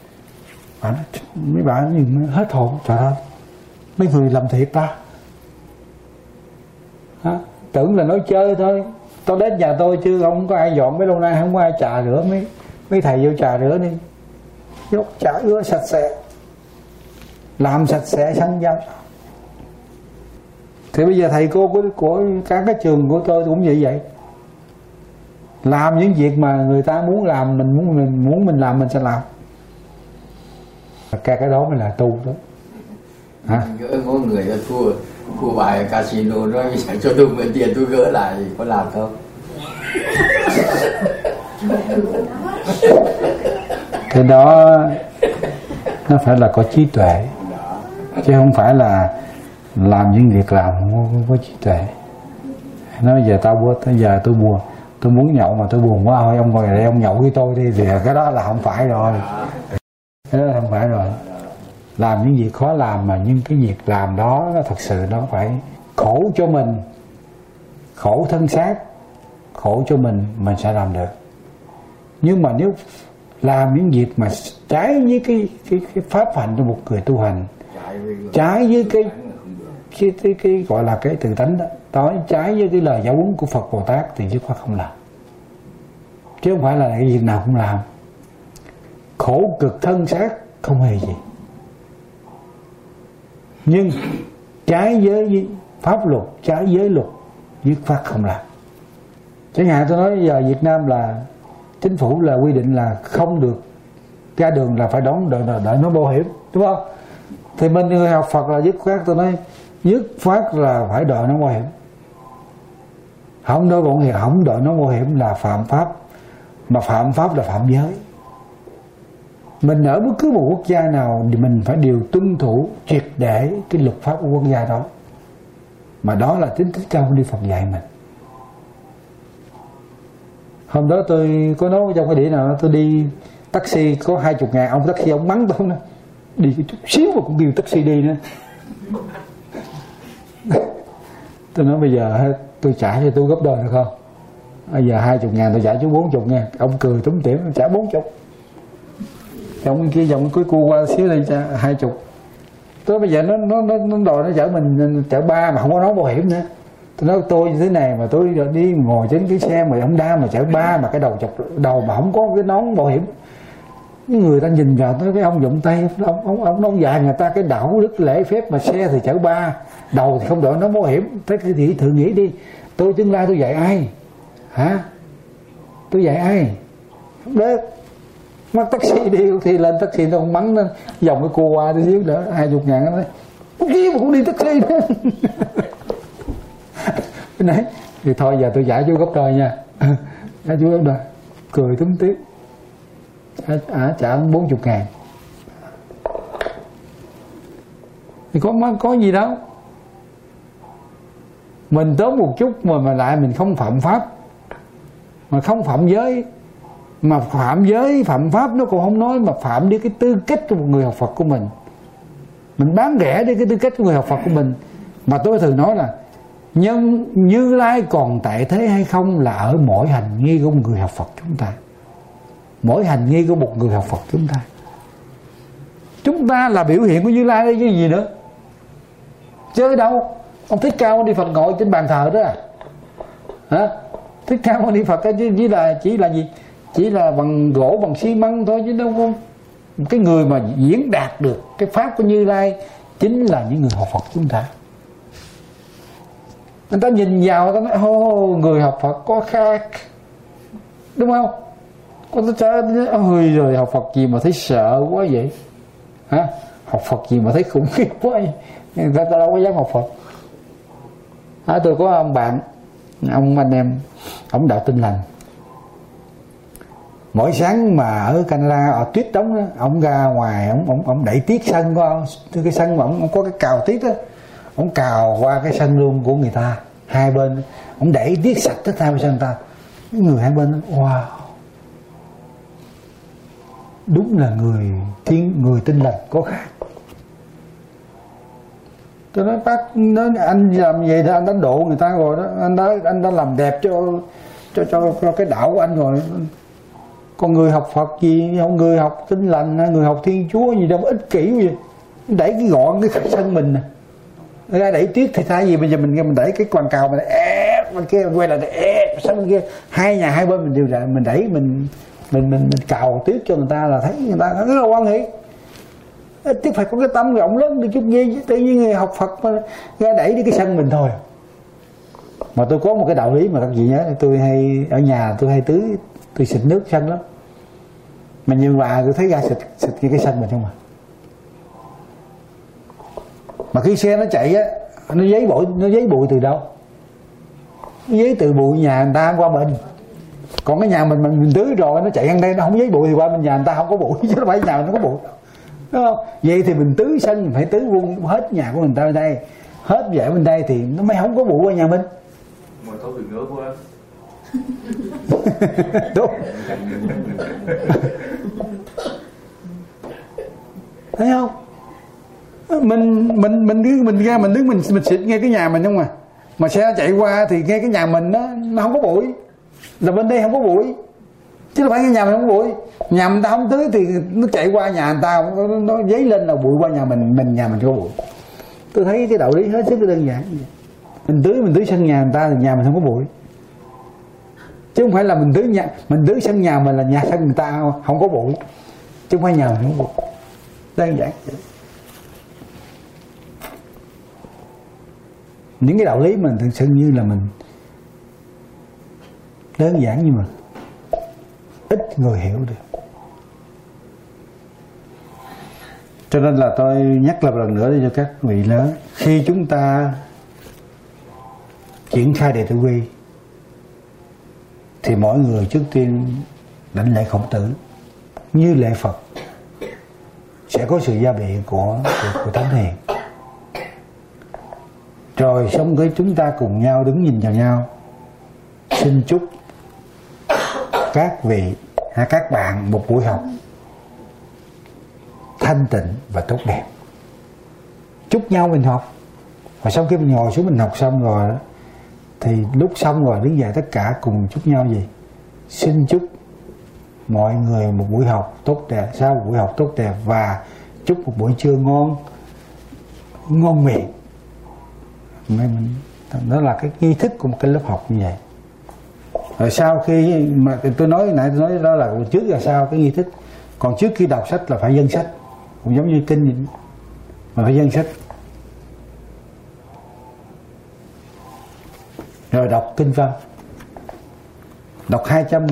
Mấy bạn nhìn hết hồn, trời ơi mấy người làm thiệt ta. Tưởng là nói chơi thôi. Toilet nhà tôi chứ không có ai dọn mấy lâu nay, không có ai chà rửa, mấy thầy vô chà rửa đi, dốt chà rửa sạch sẽ, làm sạch sẽ sanh giao. Thì bây giờ thầy cô của các cái trường của tôi cũng vậy. Làm những việc mà người ta muốn làm, mình muốn mình làm mình sẽ làm. Cái đó mới là tu đó. Hả? Có người thua bài casino nói chẳng cho tôi mượn tiền tôi gỡ lại, có làm không? Cái đó nó phải là có trí tuệ, chứ không phải là làm những việc làm không có trí tuệ. Nói giờ giờ tôi buồn, tôi muốn nhậu mà tôi buồn quá, thôi ông ngồi đây ông nhậu với tôi đi, thì cái đó là không phải rồi. Cái đó là không phải rồi. Làm những việc khó làm mà những cái việc làm đó nó thật sự nó phải khổ cho mình, khổ thân xác, khổ cho mình sẽ làm được. Nhưng mà nếu làm những việc mà trái với cái pháp hạnh của một người tu hành, trái với cái gọi là cái tự tánh đó, nói trái với cái lời giáo huấn của Phật Bồ Tát thì dứt khoát không làm, chứ không phải là cái việc nào cũng làm. Khổ cực thân xác không hề gì, nhưng trái với pháp luật, trái với luật, dứt khoát không làm. Chẳng hạn tôi nói giờ Việt Nam là chính phủ là quy định là không được ra đường là phải đợi nó bảo hiểm, đúng không? Thì mình người học Phật là dứt khoát, tôi nói dứt khoát là phải đợi nó bảo hiểm. Không đợi bảo hiểm, không đợi nó bảo hiểm là phạm pháp, mà phạm pháp là phạm giới. Mình ở bất cứ một quốc gia nào thì mình phải đều tuân thủ triệt để cái luật pháp của quốc gia đó, mà đó là tính Thích Ca Mâu Ni Phật dạy mình. Hôm đó tôi có nói trong cái đĩa nào đó, tôi đi taxi có 20.000, ông taxi ông mắng tôi nữa, đi chút xíu mà cũng kêu taxi đi nữa. Tôi nói bây giờ tôi trả cho tôi gấp đôi được không? Bây giờ 20.000 tôi trả chú 40.000. Ông cười túm tỉm trả 40. Ông kia dòng cuối cua qua xíu đây trả 20. Tôi bây giờ nó đòi nó chở mình chở 3 mà không có nón bảo hiểm nữa. Tôi nói tôi như thế này mà tôi đi ngồi trên cái xe mà ông đa mà chở 3 mà cái đầu chọc đầu mà không có cái nón bảo hiểm. Người ta nhìn vào tới cái ông dụng tay ông dạy người ta cái đạo đức lễ phép, mà xe thì chở 3, đầu thì không đội nón bảo hiểm. Thế thì thử nghĩ đi, tôi tương lai tôi dạy ai hả? Tôi dạy ai? Không được. Mắc taxi đi thì lên taxi nó không mắng nó dòng cái cua qua tí xíu nữa 20.000 nó kia mà cũng đi taxi nữa. Cái này thì thôi giờ tôi trả chú gấp đôi nha. Trả chú gấp đôi, cười túm tiếp. Trả 40.000 thì có gì đâu. Mình tốn một chút mà lại mình không phạm pháp, mà không phạm giới. Mà phạm giới phạm pháp nó còn không nói, mà phạm đi cái tư cách của một người học Phật của mình bán rẻ đi cái tư cách của người học Phật của mình. Mà tôi thường nói là nhân Như Lai còn tại thế hay không là ở mỗi hành nghi của một người học Phật chúng ta. Mỗi hành nghi của một người học Phật chúng ta. Chúng ta là biểu hiện của Như Lai đây chứ gì nữa. Chứ đâu ông Thích Ca Mâu Ni Phật ngồi trên bàn thờ đó à? Hả? Thích Ca Mâu Ni Phật chỉ là gì? Chỉ là bằng gỗ bằng xi măng thôi chứ đâu không. Cái người mà diễn đạt được cái pháp của Như Lai chính là những người học Phật chúng ta. Người ta nhìn vào người ta nói người học Phật có khác, đúng không? Con ta nói ôi rồi học Phật gì mà thấy sợ quá vậy hả? Học Phật gì mà thấy khủng khiếp quá vậy? Người ta đâu có dám học Phật. Tôi có ông bạn, ông anh em, ông đạo Tin Lành. Mỗi sáng mà ở Canada ở tuyết đóng đó, ông ra ngoài ông đẩy tiết sân của ông, cái sân mà ông có cái cào tiết đó, ông cào qua cái sân luôn của người ta hai bên, ông đẩy tiết sạch tất hai bên sân người ta. Cái người hai bên wow, đúng là người Tin Lành có khác. Tôi nói bác nói anh làm gì thì anh đã độ người ta rồi đó, anh đã làm đẹp cho cái đạo của anh rồi. Còn người học Phật gì, không người học Tin Lành, người học Thiên Chúa gì đâu ích kỷ gì, đẩy cái gọn cái sân mình nè, ra đẩy tuyết thì thay vì bây giờ mình đẩy cái quàng cào mình bên kia quay lại sang bên kia, hai nhà hai bên mình đều lại mình đẩy mình cào tuyết cho người ta là thấy người ta rất là quan hệ. Chứ phải có cái tâm rộng lớn đi chút gì, tự nhiên người học Phật mà ra đẩy đi cái sân mình thôi. Mà tôi có một cái đạo lý mà các vị nhớ, tôi hay ở nhà tôi hay tôi xịt nước sân lắm, mà nhiều bà tôi thấy ra xịt cái sân mình không à. Mà khi xe nó chạy á, nó giấy bụi từ đâu? Nó giấy từ bụi nhà người ta qua bên. Còn cái nhà mình tưới rồi nó chạy ăn đây nó không giấy bụi thì qua bên nhà người ta không có bụi, chứ đâu phải nhà mình nó có bụi, đúng không? Vậy thì mình tưới sân mình phải tưới luôn hết nhà của mình ta bên đây, hết dãy bên đây thì nó mới không có bụi qua nhà mình. Mà có bị ngứa quá. Đúng. Thấy không? Mình ra mình đứng mình xịt ngay cái nhà mình không à. Mà xe chạy qua thì ngay cái nhà mình nó không có bụi. Là bên đây không có bụi. Chứ đâu phải cái nhà mình không có bụi. Nhà mình ta không tưới thì nó chạy qua nhà người ta nó dấy lên là bụi qua nhà mình nhà mình có bụi. Tôi thấy cái đạo lý hết sức đơn giản. Mình tưới sân nhà người ta thì nhà mình không có bụi, chứ không phải là mình tưới sân nhà mình là nhà sân người ta không có bụi, chứ không phải nhà mình không có bụi. Đơn giản. Những cái đạo lý mình thực sự như là mình đơn giản nhưng mà ít người hiểu được. Cho nên là tôi nhắc lại một lần nữa để cho các vị lớn, khi chúng ta triển khai đệ tử quy thì mỗi người trước tiên đảnh lễ Khổng Tử như lễ Phật, sẽ có sự gia bị của Thánh Hiền. Rồi xong cái chúng ta cùng nhau đứng nhìn vào nhau, xin chúc các vị các bạn một buổi học thanh tịnh và tốt đẹp. Chúc nhau mình học. Và sau khi mình ngồi xuống mình học xong rồi đó, thì lúc xong rồi đứng dậy tất cả cùng chúc nhau gì? Xin chúc mọi người một buổi học tốt đẹp, sau một buổi học tốt đẹp, và chúc một buổi trưa ngon miệng. Đó là cái nghi thức của một cái lớp học như vậy. Rồi sau khi mà tôi nói đó là trước và sau cái nghi thức. Còn trước khi đọc sách là phải dâng sách, cũng giống như kinh vậy, mà phải dâng sách. Rồi đọc kinh văn, đọc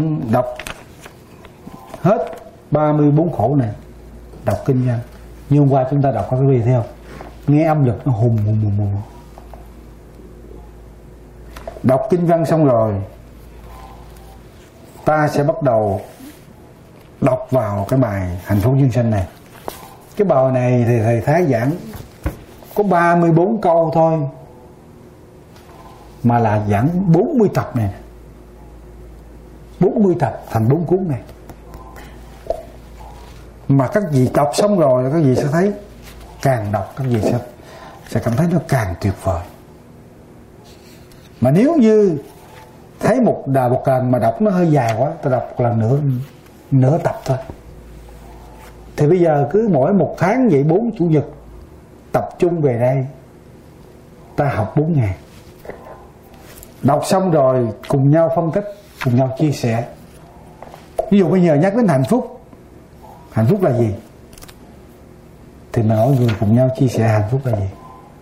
hết 34 khổ này, đọc kinh văn. Như hôm qua chúng ta đọc có cái gì thấy không? Nghe âm luật nó hùng. Đọc kinh văn xong rồi, ta sẽ bắt đầu đọc vào cái bài Hạnh Phúc Nhân Sinh này. Cái bài này thì thầy Thái giảng có 34 câu thôi, mà là giảng 40 tập này, 40 tập thành 4 cuốn này. Mà các vị đọc xong rồi các vị sẽ thấy, càng đọc các vị sẽ cảm thấy nó càng tuyệt vời. Mà nếu như thấy một lần mà đọc nó hơi dài quá, ta đọc một lần nửa tập thôi, thì bây giờ cứ mỗi một tháng vậy 4 chủ nhật tập trung về đây, ta học 4 ngày. Đọc xong rồi cùng nhau phân tích, cùng nhau chia sẻ. Ví dụ bây giờ nhắc đến hạnh phúc là gì, thì mà mọi người cùng nhau chia sẻ hạnh phúc là gì.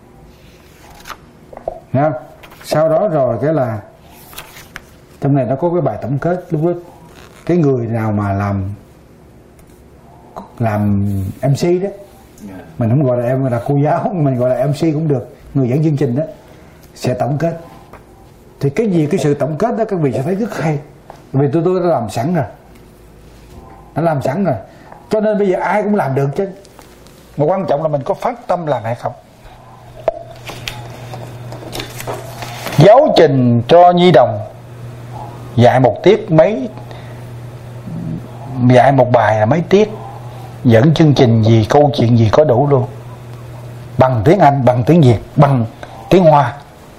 Nghe không? Sau đó rồi cái là trong này nó có cái bài tổng kết. Lúc đó cái người nào mà làm MC đó, mình không gọi là em là cô giáo, mình gọi là MC cũng được, người dẫn chương trình đó, sẽ tổng kết. Thì cái sự tổng kết đó các vị sẽ thấy rất hay, vì tôi đã làm sẵn rồi, cho nên bây giờ ai cũng làm được chứ. Mà quan trọng là mình có phát tâm làm hay không. Giáo trình cho nhi đồng dạy một tiết dạy một bài là mấy tiết, dẫn chương trình gì, câu chuyện gì có đủ luôn, bằng tiếng Anh, bằng tiếng Việt, bằng tiếng Hoa.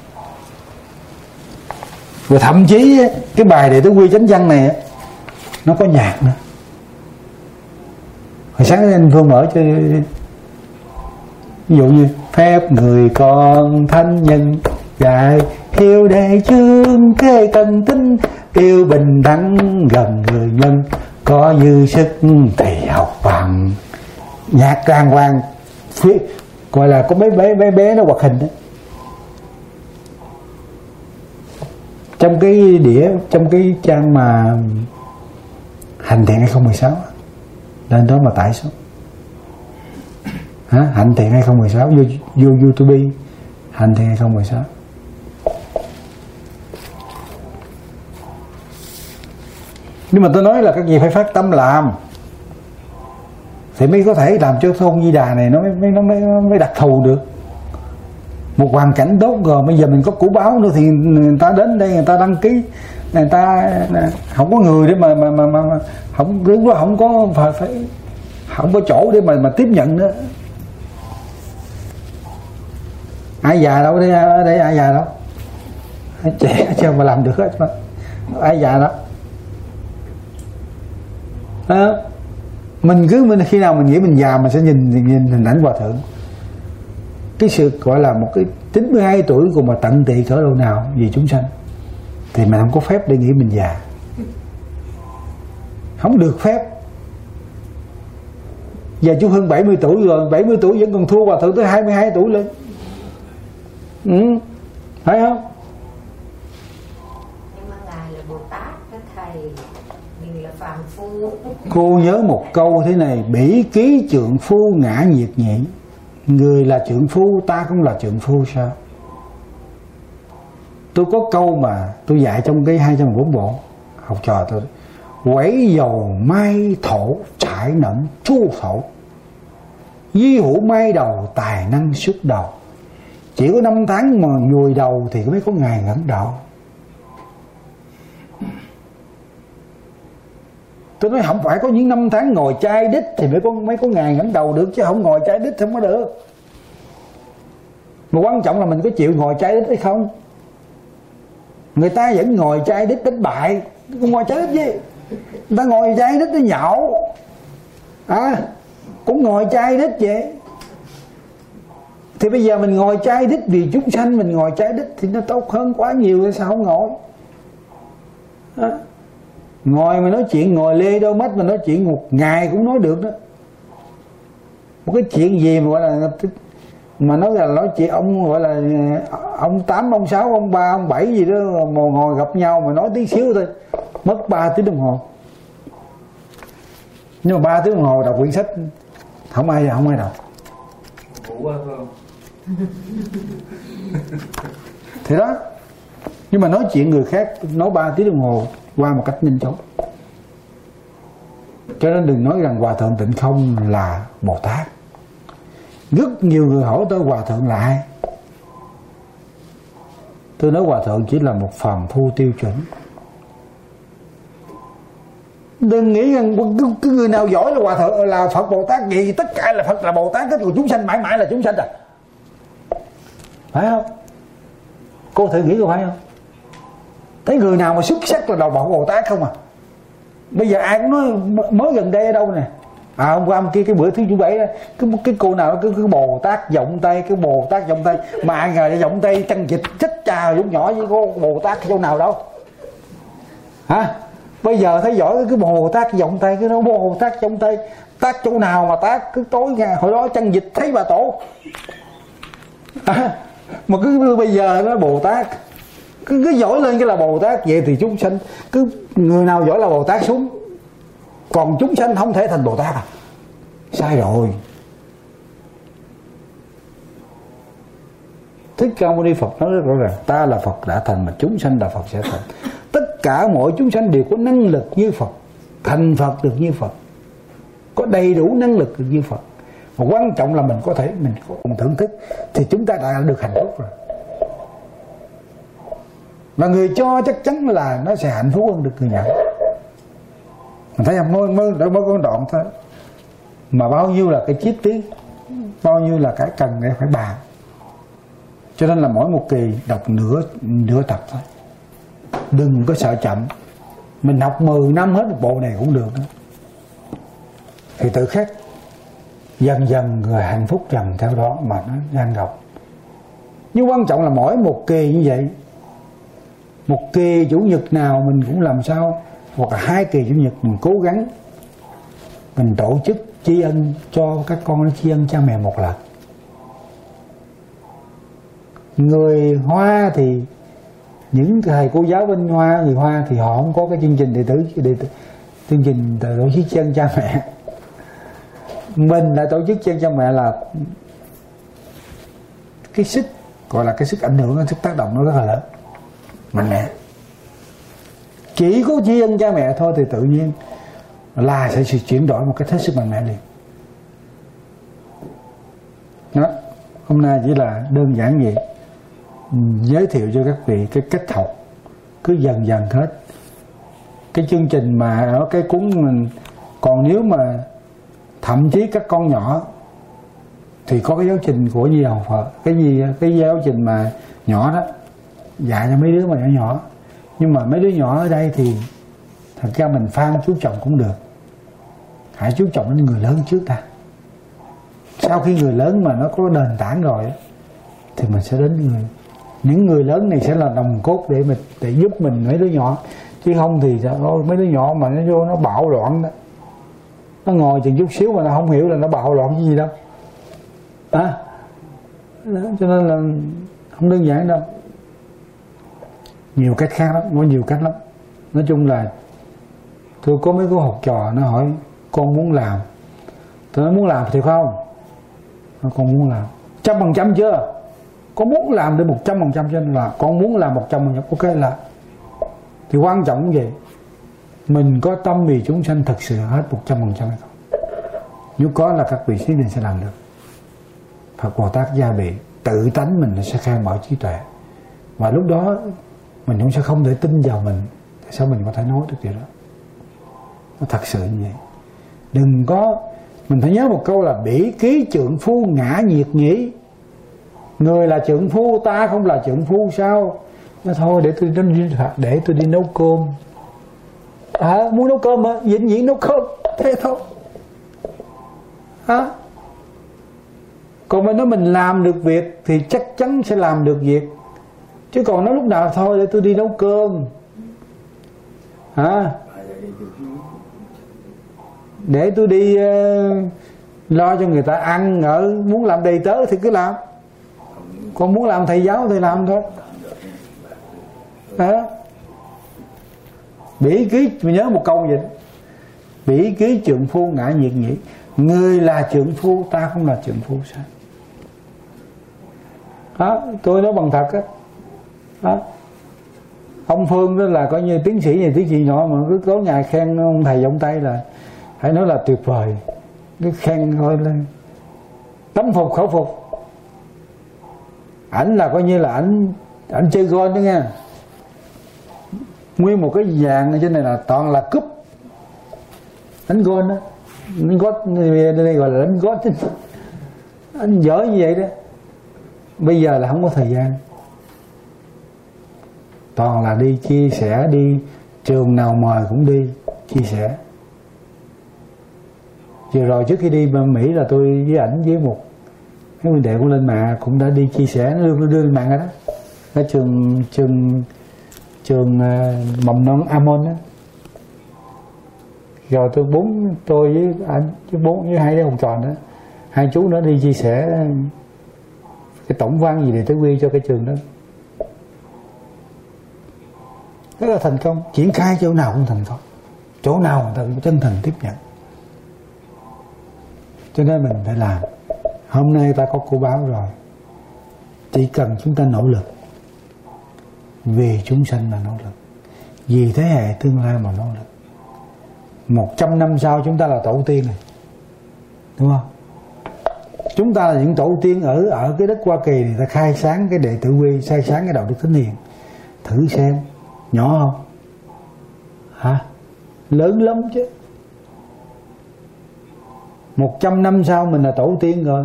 Rồi thậm chí cái bài Đệ Tử Quy Chánh Văn này nó có nhạc nữa. Hồi sáng anh Phương mở cho, ví dụ như phép người con thánh nhân dạy hiếu đệ chương kế cần tính, yêu bình đẳng gần người nhân, có dư sức thì học bằng. Nhạc đàng hoàng, gọi là có bé nó hoạt hình đó. Trong cái trong cái trang mà Hành Thiện 2016 lên đó mà tải xuống. Hành Thiện 2016 vô YouTube Hành Thiện 2016. Nhưng mà tôi nói là các vị phải phát tâm làm thì mới có thể làm cho thôn Di Đà này nó mới đặc thù được. Một hoàn cảnh tốt rồi, bây giờ mình có củ báo nữa thì người ta đến đây, người ta đăng ký, người ta không có người để mà không, lúc đó không có phải không có chỗ để mà tiếp nhận nữa. Ai già đâu đây ai già đâu, trẻ chứ mà làm được hết mà. Ai già đó. Mình khi nào mình nghĩ mình già mình sẽ nhìn hình ảnh Hòa Thượng. cái sự gọi là một cái 92 tuổi cùng mà tận tụy cỡ độ nào vì chúng sanh, thì mình không có phép để nghĩ mình già, không được phép. Giờ chú hơn 70 tuổi rồi, 70 tuổi vẫn còn thua Hòa Thượng tới 22 tuổi lên. Phải không? Nhưng mà Ngài là Bồ Tát đó thầy, mình là phàm phu. Cô nhớ một câu thế này: bỉ ký trượng phu ngã nhiệt nhị. Người là trượng phu, ta cũng là trượng phu sao? Tôi có câu mà tôi dạy trong cái 214 bộ học trò tôi: quẩy dầu mai thổ, trải nẫm chu thổ, di hữu mai đầu, tài năng xuất đầu. Chỉ có 5 tháng mà nhùi đầu thì mới có ngày ngẩng đầu. Tôi nói không phải có những 5 tháng ngồi chai đít thì mới có ngày ngẩng đầu được, chứ không ngồi chai đít không có được. Mà quan trọng là mình có chịu ngồi chai đít hay không. Người ta vẫn ngồi chai đít đánh bại, ngồi chai đít gì? Người ta ngồi chai đít để nhậu, cũng ngồi chai đít vậy. Thì bây giờ mình ngồi chai đít vì chúng sanh, mình ngồi chai đít thì nó tốt hơn quá nhiều, hay sao không ngồi? Ngồi mà nói chuyện, ngồi lê đôi mắt mà nói chuyện một ngày cũng nói được đó. Một cái chuyện gì mà gọi là, mà nói chuyện ông gọi là ông 8, ông 6, ông 3, ông 7 gì đó, mà ngồi gặp nhau mà nói tí xíu thôi mất 3 tiếng đồng hồ. Nhưng mà 3 tiếng đồng hồ đọc quyển sách không ai đọc. Ngủ quá phải không? Thì đó. Nhưng mà nói chuyện người khác nói 3 tiếng đồng hồ qua một cách nhanh chóng. Cho nên đừng nói rằng Hòa Thượng Tịnh Không là Bồ Tát. Rất nhiều người hỏi tôi Hòa Thượng là ai. Tôi nói Hòa Thượng chỉ là một phàm phu tiêu chuẩn. Đừng nghĩ rằng cái người nào giỏi là Hòa Thượng là Phật Bồ Tát gì, tất cả là Phật là Bồ Tát, tất cả chúng sanh mãi mãi là chúng sanh à. Phải không? Cô thử nghĩ có phải không? Thấy người nào mà xuất sắc là đầu bộ Bồ Tát không à. Bây giờ ai cũng nói mới gần đây ở đâu nè, hôm qua kia cái bữa thứ Chủ 7 đó, cái cô nào cái Bồ Tát giọng Tây, cái Bồ Tát giọng Tây mà ai ngờ giọng Tây chân dịch chết trà giống nhỏ với có Bồ Tát chỗ nào đâu hả? Bây giờ thấy giỏi cái Bồ Tát giọng Tây, cái nó Bồ Tát giọng Tây, tác chỗ nào mà tác cứ tối ngày hồi đó chân dịch thấy bà tổ mà cứ bây giờ nó Bồ Tát cứ giỏi lên cái là Bồ Tát. Vậy thì chúng sanh cứ người nào giỏi là Bồ Tát xuống, còn chúng sanh không thể thành Bồ Tát à? Sai rồi. Thích Ca Mâu Ni Phật nói rất rõ ràng, ta là Phật đã thành mà chúng sanh là Phật sẽ thành. Tất cả mọi chúng sanh đều có năng lực như Phật, thành Phật được như Phật, có đầy đủ năng lực được như Phật. Mà quan trọng là mình có thể mình còn thưởng thức thì chúng ta đã được hạnh phúc rồi. Và người cho chắc chắn là nó sẽ hạnh phúc hơn được người nhận. Mình thấy không? Mới có đoạn thôi mà bao nhiêu là cái chi tiết, bao nhiêu là cái cần để phải bàn. Cho nên là mỗi một kỳ đọc nửa tập thôi, đừng có sợ chậm. Mình học 10 năm hết một bộ này cũng được đó. Thì tự khắc dần dần người hạnh phúc dần theo đó mà nó nhanh rộng. Nhưng quan trọng là mỗi một kỳ như vậy, một kỳ chủ nhật nào mình cũng làm sao, hoặc là 2 kỳ chủ nhật mình cố gắng mình tổ chức tri ân cho các con, nó tri ân cha mẹ một lần. Người Hoa thì những thầy cô giáo bên Hoa, người Hoa thì họ không có cái chương trình chương trình tổ chức tri ân cha mẹ. Mình đã tổ chức tri ân cha mẹ là cái sức gọi là cái sức ảnh hưởng, cái sức tác động nó rất là lớn, mạnh mẽ. Chỉ có tri ân cha mẹ thôi thì tự nhiên là sẽ chuyển đổi một cái hết sức mạnh mẽ liền. Đó, hôm nay chỉ là đơn giản vậy, giới thiệu cho các vị cái cách học, cứ dần dần hết. Cái chương trình mà ở cái cuốn mình, còn nếu mà thậm chí các con nhỏ thì có cái giáo trình của Di Đà Phật, cái giáo trình mà nhỏ đó dạy cho mấy đứa mà nhỏ. Nhưng mà mấy đứa nhỏ ở đây thì thật ra mình phan chú trọng cũng được, hãy chú trọng đến người lớn trước ta. Sau khi người lớn mà nó có nền tảng rồi thì mình sẽ đến người. Những người lớn này sẽ là nòng cốt để giúp mình mấy đứa nhỏ, chứ không thì mấy đứa nhỏ mà nó vô nó bạo loạn đó, nó ngồi chừng chút xíu mà nó không hiểu là nó bạo loạn cái gì đâu đó. Cho nên là không đơn giản đâu, nhiều cách khác lắm, có nhiều cách lắm. Nói chung là tôi có mấy cô học trò nó hỏi con muốn làm, tôi nói muốn làm thì không, con muốn làm 100% chưa, con muốn làm được 100% cho nên là con muốn làm 100%, ok là thì quan trọng như vậy, mình có tâm vì chúng sanh thật sự hết 100% hay không. Nếu có là các vị nhất định sẽ làm được. Phật Bồ Tát gia bị tự tánh mình sẽ khai mở trí tuệ, và lúc đó mình cũng sẽ không thể tin vào mình, tại sao mình có thể nói được điều đó. Nó thật sự như vậy. Đừng có, mình phải nhớ một câu là bỉ ký trượng phu ngã nhiệt nhĩ. Người là trượng phu, ta không là trượng phu sao? Nói thôi để tôi đi nấu cơm. Muốn nấu cơm hả? Vĩnh viễn nấu cơm, thế thôi. Còn mình nói mình làm được việc thì chắc chắn sẽ làm được việc. Chứ còn nói lúc nào thôi để tôi đi nấu cơm, để tôi đi lo cho người ta ăn, muốn làm đầy tớ thì cứ làm, còn muốn làm thầy giáo thì làm thôi. Bỉ ký, mình nhớ một câu vậy, bỉ ký trượng phu ngã nhiệt nhĩ. Người là trượng phu, ta không là trượng phu sao? Tôi nói bằng thật á. Ông Phương đó là coi như tiến sĩ này tiến sĩ nhỏ mà cứ tối ngày khen ông thầy giọng Tây là phải nói là tuyệt vời, cứ khen thôi lên tấm phục khẩu phục. Ảnh là coi như là ảnh chơi golf đó nha, nguyên một cái vàng ở trên này là toàn là cúp, đánh golf đó, đánh golf đây gọi là đánh golf chứ, anh giỏi như vậy đó. Bây giờ là không có thời gian, toàn là đi chia sẻ, đi trường nào mời cũng đi chia sẻ. Vừa rồi trước khi đi Mỹ là tôi với ảnh với một cái huynh đệ cũng lên mạng cũng đã đi chia sẻ, nó đưa lên mạng rồi đó, ở trường mầm non Amon đó. Rồi tôi với anh với hai đứa học trò nữa, hai chú nữa đi chia sẻ cái tổng văn gì để tới quy cho cái trường đó, rất là thành công. Triển khai chỗ nào cũng thành công, chỗ nào người ta cũng chân thành tiếp nhận. Cho nên mình phải làm. Hôm nay ta có cô báo rồi, chỉ cần chúng ta nỗ lực, vì chúng sanh mà nỗ lực, vì thế hệ tương lai mà nỗ lực. 100 năm sau chúng ta là tổ tiên này, đúng không? Chúng ta là những tổ tiên ở cái đất Hoa Kỳ này, ta khai sáng cái đệ tử quy, khai sáng cái đạo đức thánh hiền. Thử xem, nhỏ không? Lớn lắm chứ. 100 năm sau mình là tổ tiên rồi,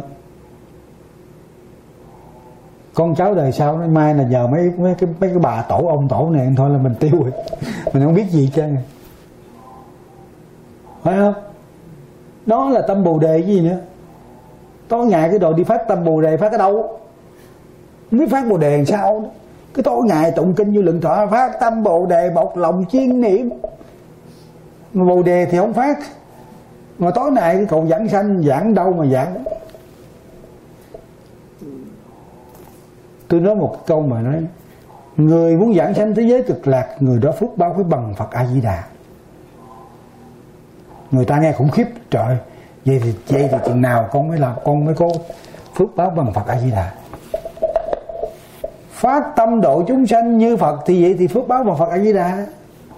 con cháu đời sau nó mai là nhờ mấy cái bà tổ ông tổ này thôi là mình tiêu rồi. Mình không biết gì trơn, phải không? Đó là tâm Bồ Đề gì nữa. Tối ngày cái đồ đi phát tâm Bồ Đề phát ở đâu? Không biết phát Bồ Đề làm sao nữa. Cái tối ngày tụng kinh như lượng thọ, phát tâm Bồ Đề bộc lòng chuyên niệm. Mà Bồ Đề thì không phát, mà tối nay cái cậu giảng sanh giảng đâu mà giảng. Tôi nói một câu mà nói, người muốn giảng sanh thế giới cực lạc, người đó phước báo phải bằng Phật A Di Đà. Người ta nghe khủng khiếp, trời, vậy thì chừng nào con mới có phước báo bằng Phật A Di Đà. Phát tâm độ chúng sanh như Phật thì vậy thì phước báo bằng Phật A Di Đà.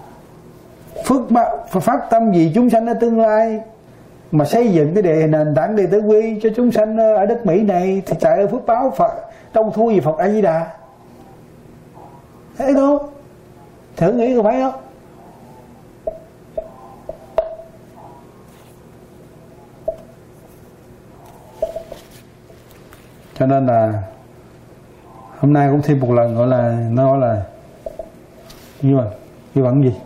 Phát tâm vì chúng sanh ở tương lai, mà xây dựng cái nền tảng đệ tử quy cho chúng sanh ở đất Mỹ này thì trời ơi, phước báo Phật đâu thua gì Phật A Di Đà. Thế thôi, thử nghĩ có phải không? Cho nên là hôm nay cũng thêm một lần gọi là như bằng gì,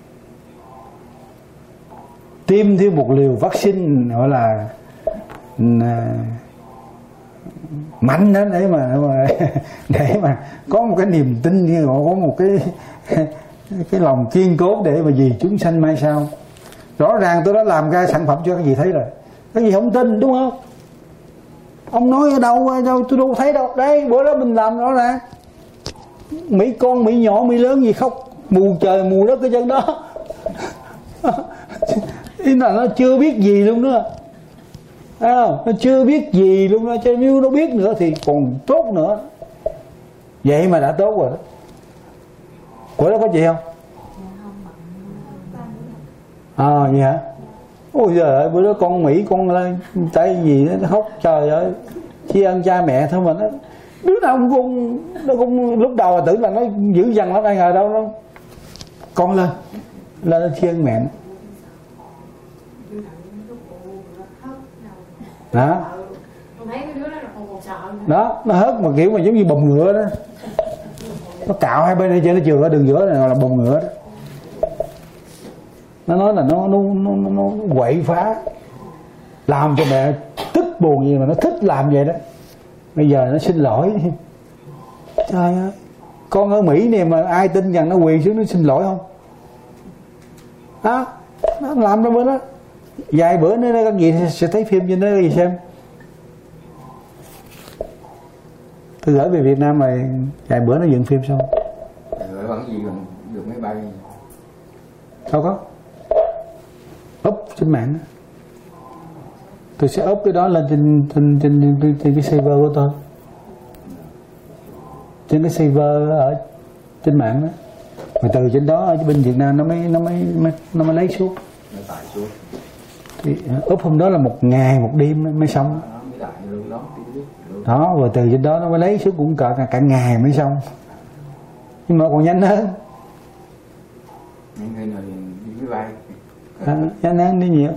tiêm thêm một liều vaccine gọi là mạnh đó để mà có một cái niềm tin, có một cái lòng kiên cố để mà vì chúng sanh mai sau. Rõ ràng tôi đã làm ra sản phẩm cho các vị thấy rồi, các vị không tin đúng không? Ông nói ở đâu tôi đâu thấy đâu. Đây bữa đó mình làm rõ ràng, Mỹ con Mỹ nhỏ Mỹ lớn gì khóc mù trời mù đất cái chân đó. Ý là nó chưa biết gì luôn đó, nó chưa biết gì luôn đó, chứ nếu nó biết nữa thì còn tốt nữa. Vậy mà đã tốt rồi đó. Bữa đó có chị không? Vậy hả? Ôi giời ơi, bữa đó con Mỹ con lên tay gì nó khóc, trời ơi, tri ân cha mẹ thôi mà. Nó đứa nào nó cũng lúc đầu là tưởng là nó dữ dằn lắm, ai ngờ đâu nó con lên tri ân mẹ đó. Đó, nó hớt mà kiểu mà giống như bồng ngựa đó, nó cạo hai bên đây trên nó chừa ở đường giữa này là bồng ngựa đó. Nó nói là nó quậy phá, làm cho mẹ tức buồn gì mà nó thích làm vậy đó. Bây giờ nó xin lỗi. Trời ơi, con ở Mỹ này mà ai tin rằng nó quỳ xuống nó xin lỗi không? Đó, nó làm ra bữa đó. Vài bữa nữa các vị sẽ thấy phim trên đó, các vị xem. Tôi gửi về Việt Nam mà vài bữa nó dựng phim xong. Gửi bằng gì còn được máy bay? Đâu có. Up trên mạng. Tôi sẽ up cái đó lên trên cái server của tôi, trên cái server ở trên mạng đó. Rồi từ trên đó ở bên Việt Nam nó mới lấy xuống. Nó tải xuống. Thì up hôm đó là 1 ngày 1 đêm mới xong. Đó, rồi từ trên đó nó mới lấy xuống cũng cả ngày mới xong. Nhưng mà còn nhanh hơn. Những người này đi máy bay. Nhanh hơn đi nhiều.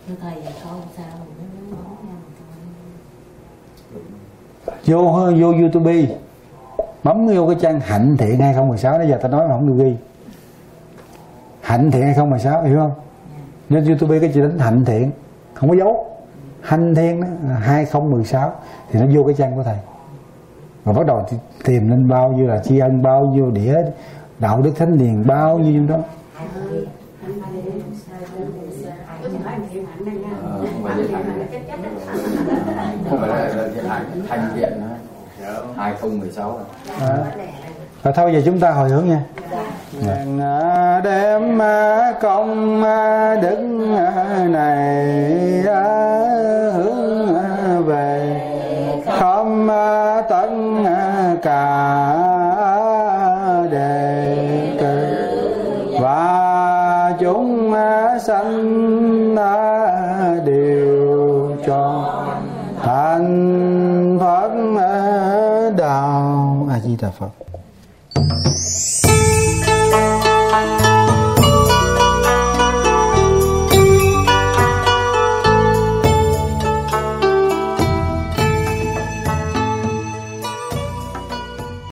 Vô YouTube bấm vô cái trang Hạnh Thiện 2016. Bây giờ ta nói mà không được ghi Hạnh Thiện 2016, hiểu không? Nên YouTube cái chị đánh Hạnh Thiện không có dấu, Hạnh Thiện đó 2016 thì nó vô cái trang của thầy. Rồi bắt đầu tìm lên bao nhiêu là tri ân, bao nhiêu đĩa đạo đức thánh điền, bao nhiêu đó. Không phải là Thanh Thiện 2016 Rồi thôi giờ chúng ta hồi hướng nha. Đem công đức này hướng về khom tất cả đệ tử và chúng sanh đều cho thành Phật đạo. A Di Đà Phật.